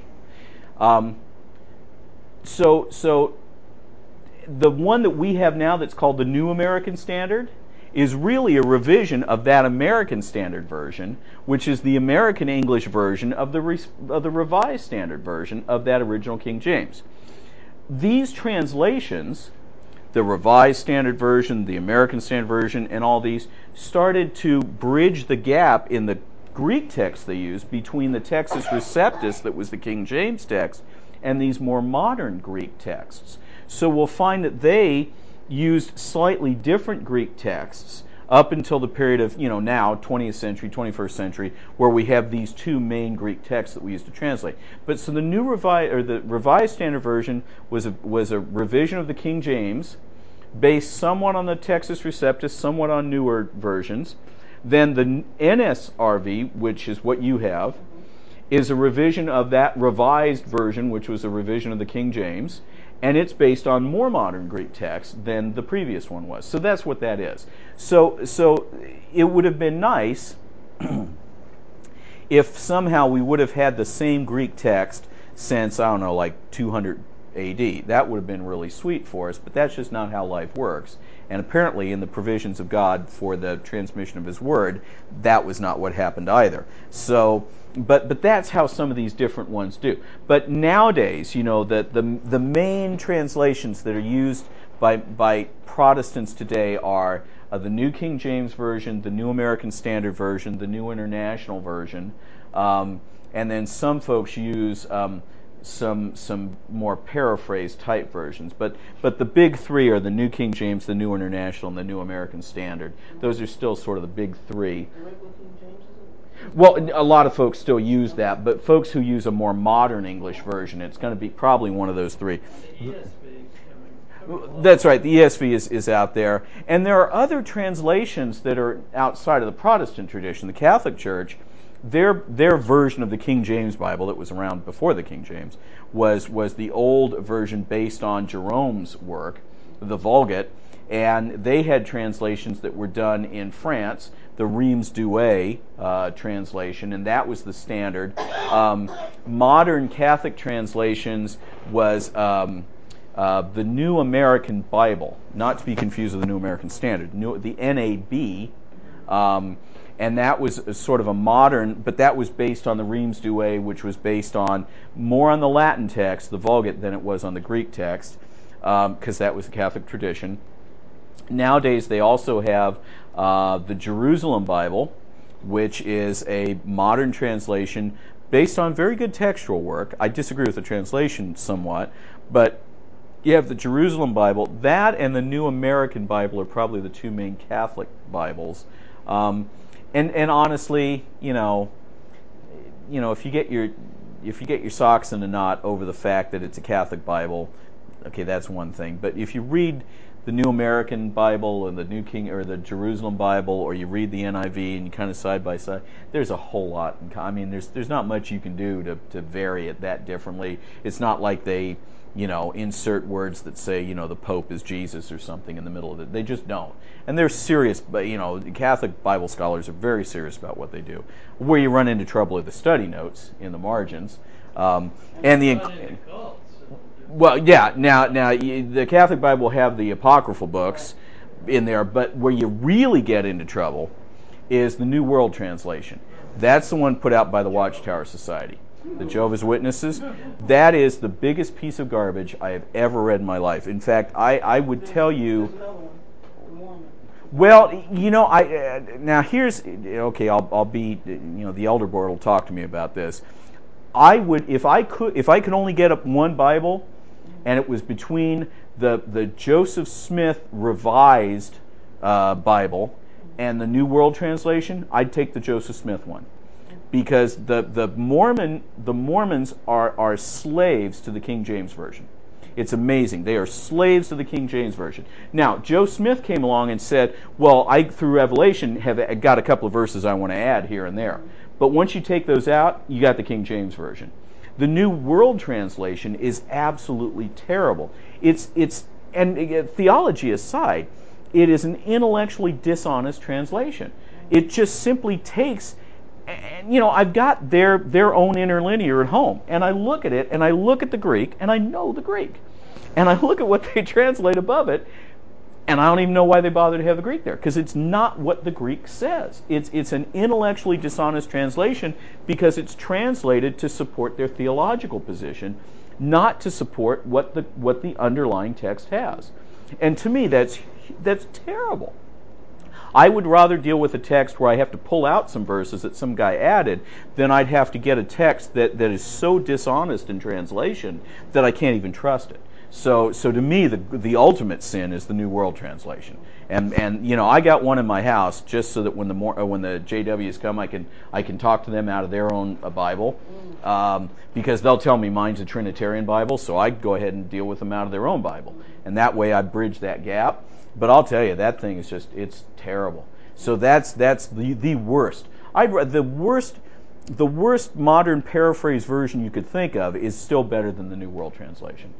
So the one that we have now that's called the New American Standard is really a revision of that American Standard Version, which is the American English version of the Revised Standard Version of that original King James. These translations, the Revised Standard Version, the American Standard Version, and all these, started to bridge the gap in the Greek text they used between the Textus Receptus, that was the King James text, and these more modern Greek texts. So we'll find that they used slightly different Greek texts up until the period of, now, 20th century, 21st century, where we have these two main Greek texts that we use to translate. But so the the Revised Standard Version was a revision of the King James, based somewhat on the Textus Receptus, somewhat on newer versions. Then the NSRV, which is what you have, is a revision of that revised version, which was a revision of the King James, and it's based on more modern Greek texts than the previous one was. So that's what that is. So it would have been nice if somehow we would have had the same Greek text since, I don't know, like 200 AD. That would have been really sweet for us, but that's just not how life works. And apparently, in the provisions of God for the transmission of His Word, that was not what happened either. So, but that's how some of these different ones do. But nowadays, the main translations that are used by Protestants today are the New King James Version, the New American Standard Version, the New International Version, and then some folks use some more paraphrased type versions. But the big three are the New King James, the New International, and the New American Standard. Those are still sort of the big three. Well, a lot of folks still use that, but folks who use a more modern English version, it's going to be probably one of those three. The ESV is coming. That's right, the ESV is out there. And there are other translations that are outside of the Protestant tradition. The Catholic Church, their version of the King James Bible that was around before the King James was the old version based on Jerome's work, the Vulgate, and they had translations that were done in France, the Reims Douay translation, and that was the standard. Modern Catholic translations was the New American Bible, not to be confused with the New American Standard, the NAB, and that was sort of a modern, but that was based on the Reims Douay, which was based on more on the Latin text, the Vulgate, than it was on the Greek text, because that was the Catholic tradition. Nowadays, they also have the Jerusalem Bible, which is a modern translation based on very good textual work. I disagree with the translation somewhat, but you have the Jerusalem Bible. That and the New American Bible are probably the two main Catholic Bibles. And honestly, if you get your socks in a knot over the fact that it's a Catholic Bible, okay, that's one thing. But if you read the New American Bible and the New King or the Jerusalem Bible, or you read the NIV and you kind of side by side, there's a whole lot. I mean, there's not much you can do to vary it that differently. It's not like they, insert words that say, the Pope is Jesus or something in the middle of it. They just don't. And they're serious, but Catholic Bible scholars are very serious about what they do. Where you run into trouble are the study notes in the margins, and the. Well, yeah. Now, the Catholic Bible will have the apocryphal books in there, but where you really get into trouble is the New World Translation. That's the one put out by the Watchtower Society, the Jehovah's Witnesses. That is the biggest piece of garbage I have ever read in my life. In fact, I would tell you. Well, now here's okay. I'll be the elder board will talk to me about this. I would if I could only get up one Bible, and it was between the Joseph Smith Revised Bible and the New World Translation, I'd take the Joseph Smith one, because the Mormons are slaves to the King James Version. It's amazing. They are slaves to the King James Version. Now, Joe Smith came along and said, well, I, through Revelation, have got a couple of verses I want to add here and there. But once you take those out, you got the King James Version. The New World Translation is absolutely terrible. And theology aside, it is an intellectually dishonest translation. It just simply takes, and I've got their own interlinear at home, and I look at it, and I look at the Greek, and I know the Greek, and I look at what they translate above it, and I don't even know why they bother to have the Greek there, because it's not what the Greek says. It's an intellectually dishonest translation because it's translated to support their theological position, not to support what the underlying text has. And to me, that's terrible. I would rather deal with a text where I have to pull out some verses that some guy added than I'd have to get a text that is so dishonest in translation that I can't even trust it. So to me, the ultimate sin is the New World Translation. And I got one in my house just so that when the JWs come, I can talk to them out of their own Bible, because they'll tell me mine's a Trinitarian Bible, so I go ahead and deal with them out of their own Bible, and that way I bridge that gap. But I'll tell you, that thing is it's terrible. So that's the worst. The worst modern paraphrase version you could think of is still better than the New World Translation.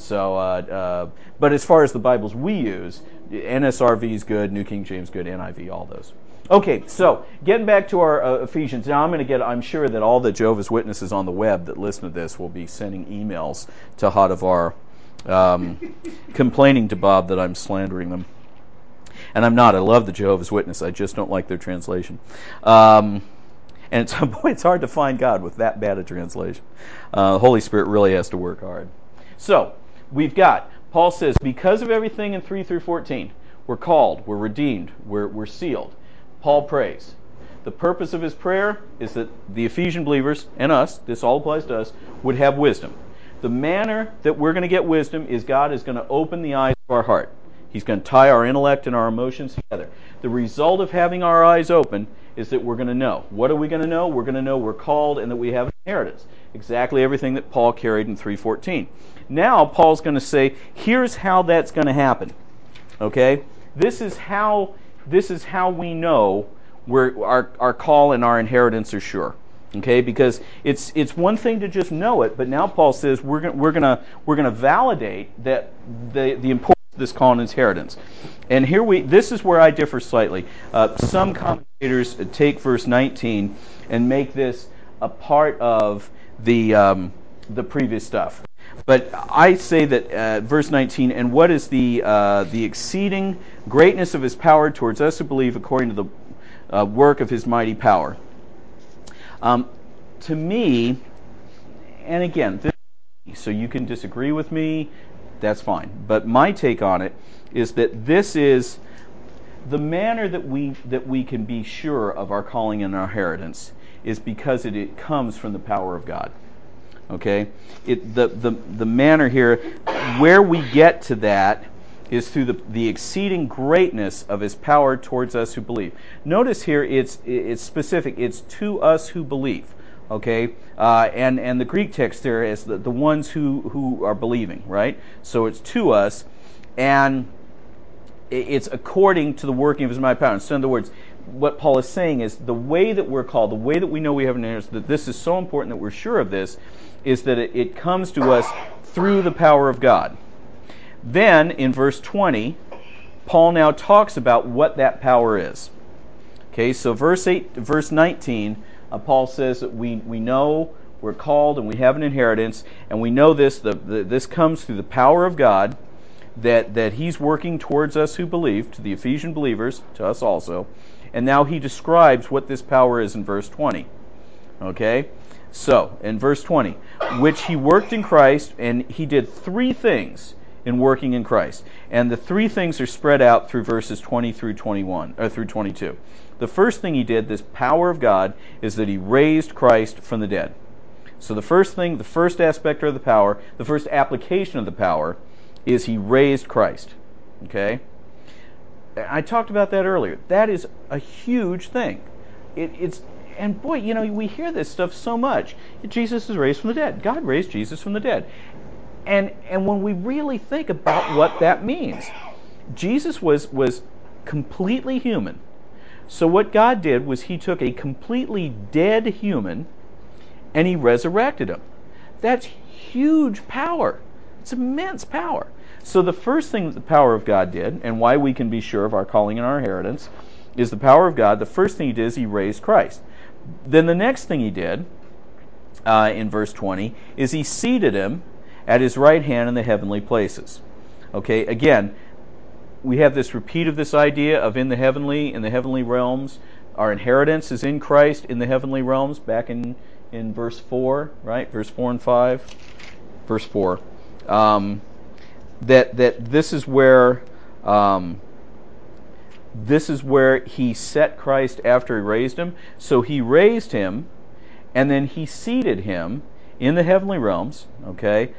So, but as far as the Bibles we use, NSRV is good, New King James good, NIV, all those. Okay, so getting back to our Ephesians. Now I'm sure that all the Jehovah's Witnesses on the web that listen to this will be sending emails to Hadavar, complaining to Bob that I'm slandering them. And I'm not. I love the Jehovah's Witness. I just don't like their translation. And it's hard to find God with that bad a translation. The Holy Spirit really has to work hard. So, we've got, Paul says, because of everything in 3 through 14, we're called, we're redeemed, we're sealed. Paul prays. The purpose of his prayer is that the Ephesian believers, and us, this all applies to us, would have wisdom. The manner that we're going to get wisdom is God is going to open the eyes of our heart. He's going to tie our intellect and our emotions together. The result of having our eyes open is that we're going to know. What are we going to know? We're going to know we're called and that we have an inheritance. Exactly everything that Paul carried in 3:14. Now Paul's going to say, here's how that's going to happen. Okay? This is how we know our call and our inheritance are sure. Okay? Because it's one thing to just know it, but now Paul says we're going to validate that the importance of this call and inheritance. And this is where I differ slightly. Some commentators take verse 19 and make this a part of the previous stuff. But I say that verse 19, and what is the exceeding greatness of his power towards us who believe according to the work of his mighty power. To me, and again, so you can disagree with me, that's fine. But my take on it is that this is the manner that we can be sure of our calling and our inheritance is because it comes from the power of God. Okay? The manner here, where we get to that is through the exceeding greatness of his power towards us who believe. Notice here it's specific. It's to us who believe. Okay? And the Greek text there is the ones who are believing, right? So it's to us, and it's according to the working of his mighty power. So in other words, what Paul is saying is the way that we're called, the way that we know we have an inheritance, that this is so important that we're sure of this, is that it comes to us through the power of God. Then, in verse 20, Paul now talks about what that power is. Okay, so verse 19, Paul says that we know we're called and we have an inheritance, and we know this comes through the power of God, that he's working towards us who believe, to the Ephesian believers, to us also. And now he describes what this power is in verse 20. Okay? So, in verse 20, which he worked in Christ, and he did 3 things in working in Christ. And the 3 things are spread out through verses 20 through 21, or through 22. The first thing he did, this power of God, is that he raised Christ from the dead. So the first thing, the first aspect of the power, the first application of the power, is he raised Christ. Okay? I talked about that earlier. That is a huge thing. And boy, we hear this stuff so much. Jesus is raised from the dead. God raised Jesus from the dead. And when we really think about what that means, Jesus was completely human. So what God did was he took a completely dead human and he resurrected him. That's huge power. It's immense power. So the first thing that the power of God did, and why we can be sure of our calling and our inheritance, is the power of God. The first thing he did is he raised Christ. Then the next thing he did, in verse 20, is he seated him at his right hand in the heavenly places. Okay, again, we have this repeat of this idea of in the heavenly realms. Our inheritance is in Christ in the heavenly realms, back in verse 4, right? Verse 4 and 5. Verse 4. That this is where he set Christ after he raised him. So he raised him, and then he seated him in the heavenly realms. Okay,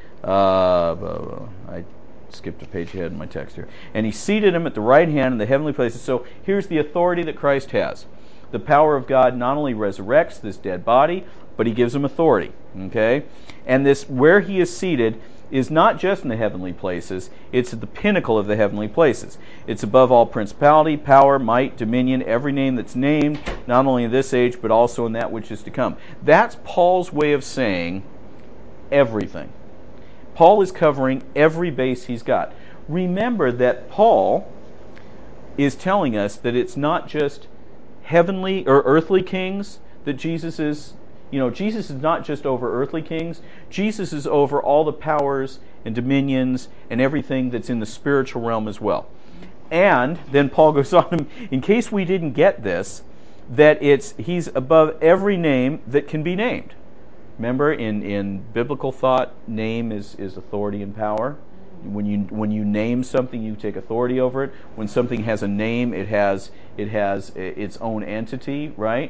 I skipped a page ahead in my text here. And he seated him at the right hand in the heavenly places. So here's the authority that Christ has. The power of God not only resurrects this dead body, but he gives him authority. Okay, and this where he is seated is not just in the heavenly places, it's at the pinnacle of the heavenly places. It's above all principality, power, might, dominion, every name that's named, not only in this age, but also in that which is to come. That's Paul's way of saying everything. Paul is covering every base he's got. Remember that Paul is telling us that it's not just heavenly or earthly kings that Jesus is. Jesus is not just over earthly kings. Jesus is over all the powers and dominions and everything that's in the spiritual realm as well. And then Paul goes on, in case we didn't get this, that he's above every name that can be named. Remember, in biblical thought, name is authority and power. When you name something, you take authority over it. When something has a name, it has its own entity, right?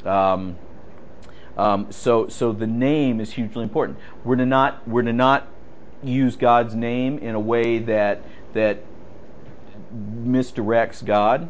So the name is hugely important. We're to not use God's name in a way that misdirects God.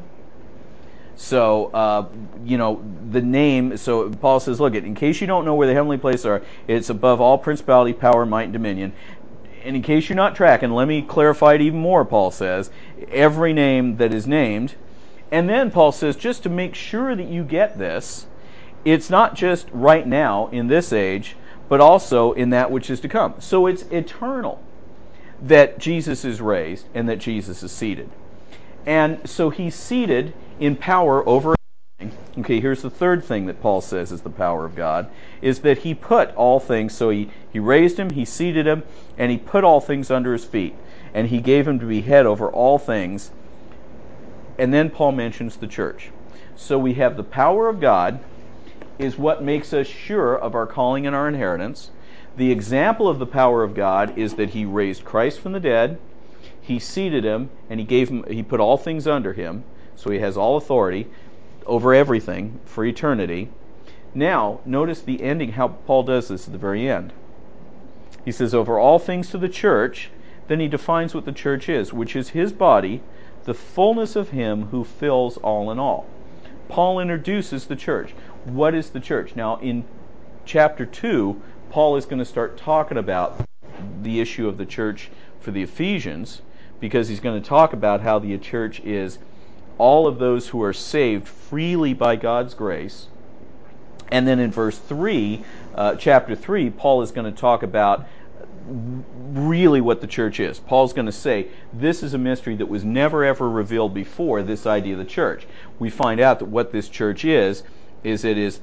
So the name. So Paul says, look, in case you don't know where the heavenly places are, it's above all principality, power, might, and dominion. And in case you're not tracking, let me clarify it even more. Paul says every name that is named, and then Paul says, just to make sure that you get this, it's not just right now in this age, but also in that which is to come. So it's eternal that Jesus is raised and that Jesus is seated. And so he's seated in power over everything. Okay, here's the third thing that Paul says is the power of God, is that he put all things, so he raised him, he seated him, and he put all things under his feet. And he gave him to be head over all things. And then Paul mentions the church. So we have the power of God is what makes us sure of our calling and our inheritance. The example of the power of God is that he raised Christ from the dead, he seated him, and he put all things under him, so he has all authority over everything for eternity. Now, notice the ending, how Paul does this at the very end. He says, over all things to the church, then he defines what the church is, which is his body, the fullness of him who fills all in all. Paul introduces the church. What is the church? Now, in chapter 2, Paul is going to start talking about the issue of the church for the Ephesians, because he's going to talk about how the church is all of those who are saved freely by God's grace. And then in verse 3, chapter 3, Paul is going to talk about really what the church is. Paul's going to say, this is a mystery that was never ever revealed before, this idea of the church. We find out that what this church is it is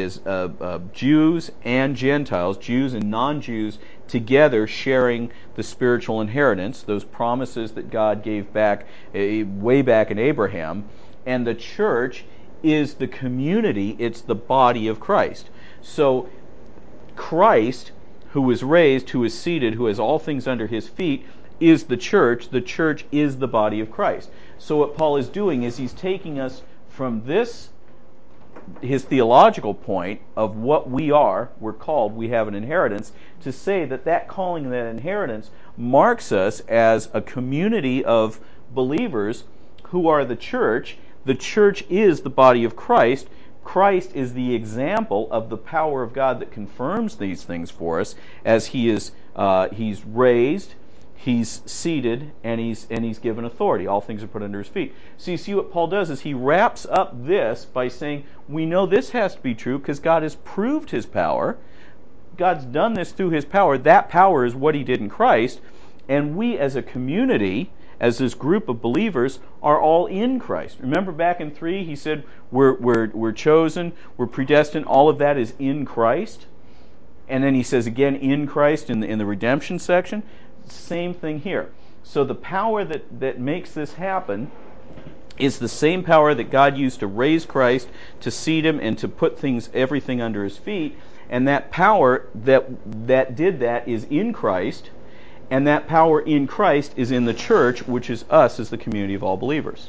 Jews and Gentiles, Jews and non-Jews, together sharing the spiritual inheritance, those promises that God gave back way back in Abraham. And the church is the community, it's the body of Christ. So Christ, who was raised, who is seated, who has all things under his feet, is the church. The church is the body of Christ. So what Paul is doing is he's taking us from this, his theological point of what we're called, we have an inheritance, to say that calling and that inheritance marks us as a community of believers who are the church. The church is the body of Christ. Christ is the example of the power of God that confirms these things for us as he is He's raised, he's seated, and he's given authority. All things are put under his feet. So you see what Paul does is he wraps up this by saying, we know this has to be true because God has proved his power. God's done this through his power. That power is what he did in Christ. And we as a community, as this group of believers, are all in Christ. Remember back in 3, he said we're chosen, we're predestined. All of that is in Christ. And then he says again in Christ in the redemption section. Same thing here. So the power that makes this happen is the same power that God used to raise Christ, to seat him, and to put everything under his feet. And that power that did that is in Christ. And that power in Christ is in the church, which is us as the community of all believers.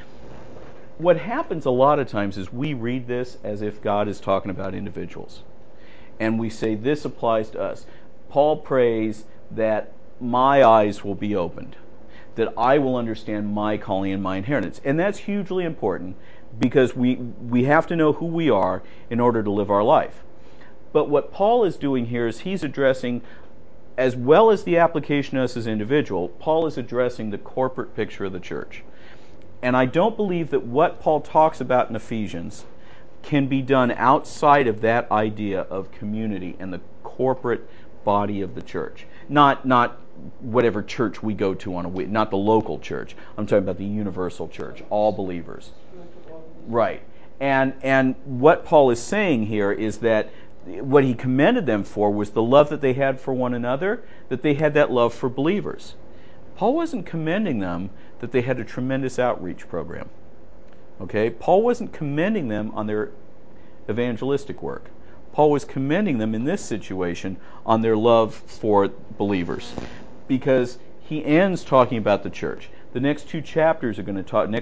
What happens a lot of times is we read this as if God is talking about individuals. And we say, this applies to us. Paul prays that my eyes will be opened, that I will understand my calling and my inheritance. And that's hugely important because we have to know who we are in order to live our life. But what Paul is doing here is he's addressing, as well as the application of us as individual, Paul is addressing the corporate picture of the church. And I don't believe that what Paul talks about in Ephesians can be done outside of that idea of community and the corporate body of the church. Not whatever church we go to on a week, not the local church. I'm talking about the universal church, all believers. Right. And what Paul is saying here is that what he commended them for was the love that they had for one another, that they had that love for believers. Paul wasn't commending them that they had a tremendous outreach program. Okay? Paul wasn't commending them on their evangelistic work. Paul was commending them in this situation on their love for believers, because he ends talking about the church. The next 3 chapters are going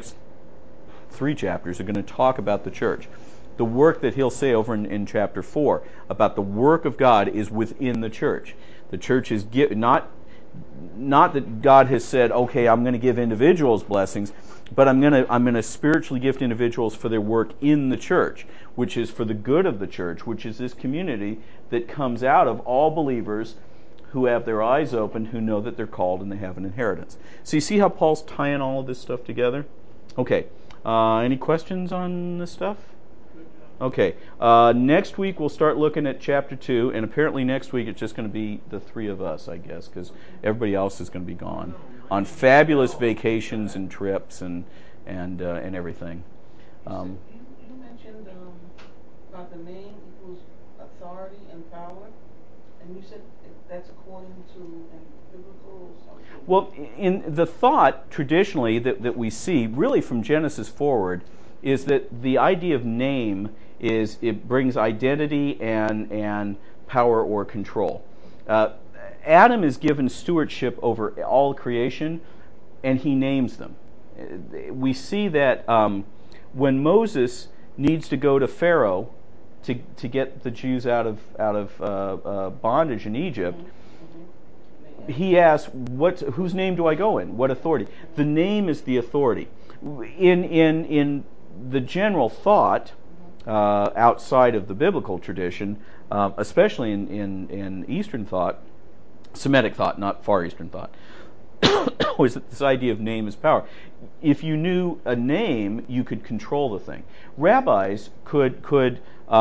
to talk about the church. The work that he'll say over in chapter 4 about the work of God is within the church. The church is not that God has said, okay, I'm going to give individuals blessings, but I'm going to spiritually gift individuals for their work in the church, which is for the good of the church, which is this community that comes out of all believers who have their eyes open, who know that they're called and they have an inheritance. So you see how Paul's tying all of this stuff together? Okay. Any questions on this stuff? Okay. Next week we'll start looking at chapter 2, and apparently next week it's just going to be the 3 of us, I guess, because everybody else is going to be gone on fabulous vacations and trips and everything. You mentioned about the name equals authority and power, and you said that's according to biblical something. Well, in the thought traditionally that we see, really from Genesis forward, is that the idea of name is it brings identity and power or control. Adam is given stewardship over all creation, and he names them. We see that when Moses needs to go to Pharaoh to get the Jews out of bondage in Egypt, he asks, whose name do I go in? What authority? The name is the authority. In the general thought, outside of the biblical tradition, especially in Eastern thought, Semitic thought, not Far Eastern thought, was that this idea of name is power. If you knew a name, you could control the thing. Rabbis could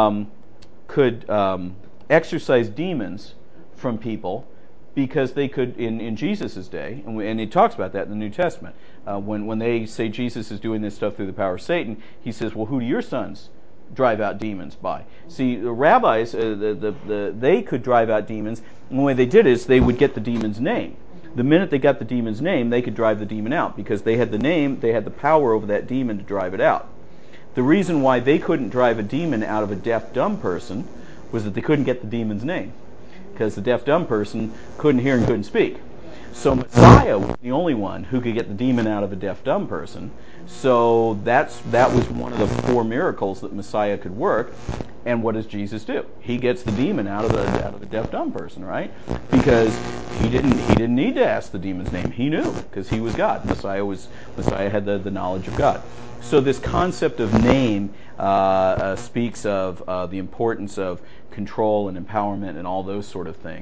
exorcise demons from people because they could, in Jesus' day, and he talks about that in the New Testament. When they say Jesus is doing this stuff through the power of Satan, he says, well, who do your sons drive out demons by? See, the rabbis, they could drive out demons, and the way they did is they would get the demon's name. The minute they got the demon's name, they could drive the demon out, because they had the name, they had the power over that demon to drive it out. The reason why they couldn't drive a demon out of a deaf, dumb person was that they couldn't get the demon's name, because the deaf, dumb person couldn't hear and couldn't speak. So Messiah was the only one who could get the demon out of a deaf, dumb person. So that was one of the 4 miracles that Messiah could work. And what does Jesus do? He gets the demon out of the deaf, dumb person, right? Because he didn't need to ask the demon's name. He knew, because he was God. Messiah had the knowledge of God. So this concept of name speaks of the importance of control and empowerment and all those sort of things.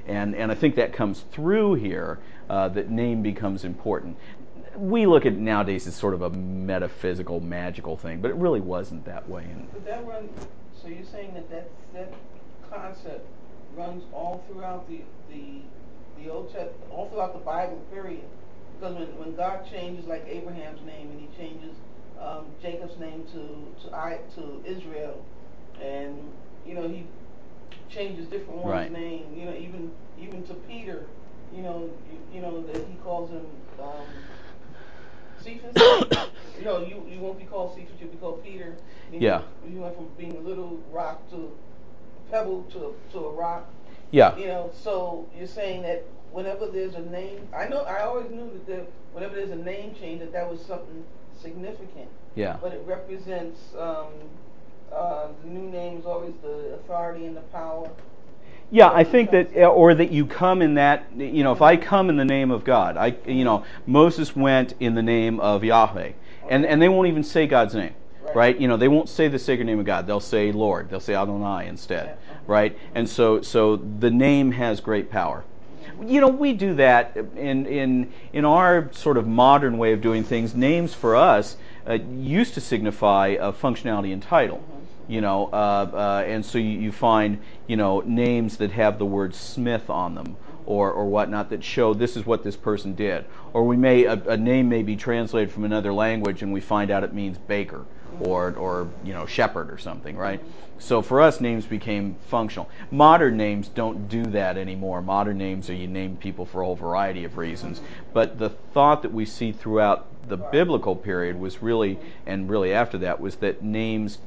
And I think that comes through here, that name becomes important. We look at it nowadays as sort of a metaphysical, magical thing, but it really wasn't that way. But that run, so you're saying that concept runs all throughout the Old Testament, all throughout the Bible, period. Because when God changes, like Abraham's name, and He changes Jacob's name to Israel, and He changes different ones' Right. name. Even to Peter, that He calls him Cephas. You won't be called Cephas, you'll be called Peter. Yeah. You went from being a little rock to a pebble to a rock. Yeah. So you're saying that whenever there's a name, I always knew that whenever there's a name change, that was something significant. Yeah. But it represents the new name is always the authority and the power. Yeah, I think that, or that you come in that, if I come in the name of God, Moses went in the name of Yahweh, and they won't even say God's name, right? They won't say the sacred name of God. They'll say Lord. They'll say Adonai instead, right? And so the name has great power. We do that in our sort of modern way of doing things. Names for us used to signify functionality and title. And so you find, names that have the word Smith on them or whatnot that show this is what this person did. Or a name may be translated from another language and we find out it means baker or shepherd or something, right? So for us, names became functional. Modern names don't do that anymore. Modern names are you name people for a whole variety of reasons. But the thought that we see throughout the biblical period was really, and really after that, was that names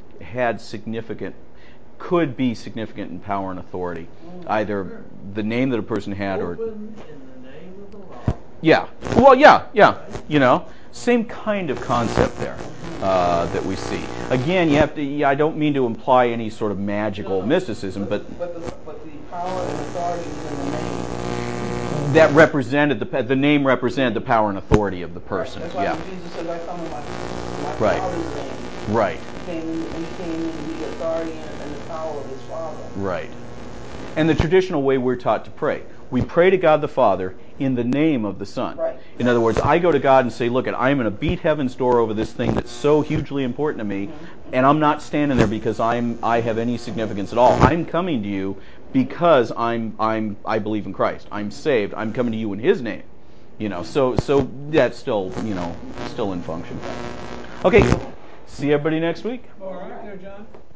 could be significant in power and authority. Either the name that a person had or... Open in the name of the law. Yeah. Well, yeah. Same kind of concept there that we see. Again, you have to. I don't mean to imply any sort of magical mysticism, but the power and authority is in the name. That represented the name represented the power and authority of the person. That's why Jesus says, "I come in my Right. Father's name." Right. He came in the authority and the power of His Father. Right. And the traditional way we're taught to pray. We pray to God the Father in the name of the Son. Right. In other words, I go to God and say, look, I'm going to beat heaven's door over this thing that's so hugely important to me, and I'm not standing there because I have any significance at all. I'm coming to you because I believe in Christ. I'm saved. I'm coming to you in His name. So that's still in function. Okay. See everybody next week. All right there, John.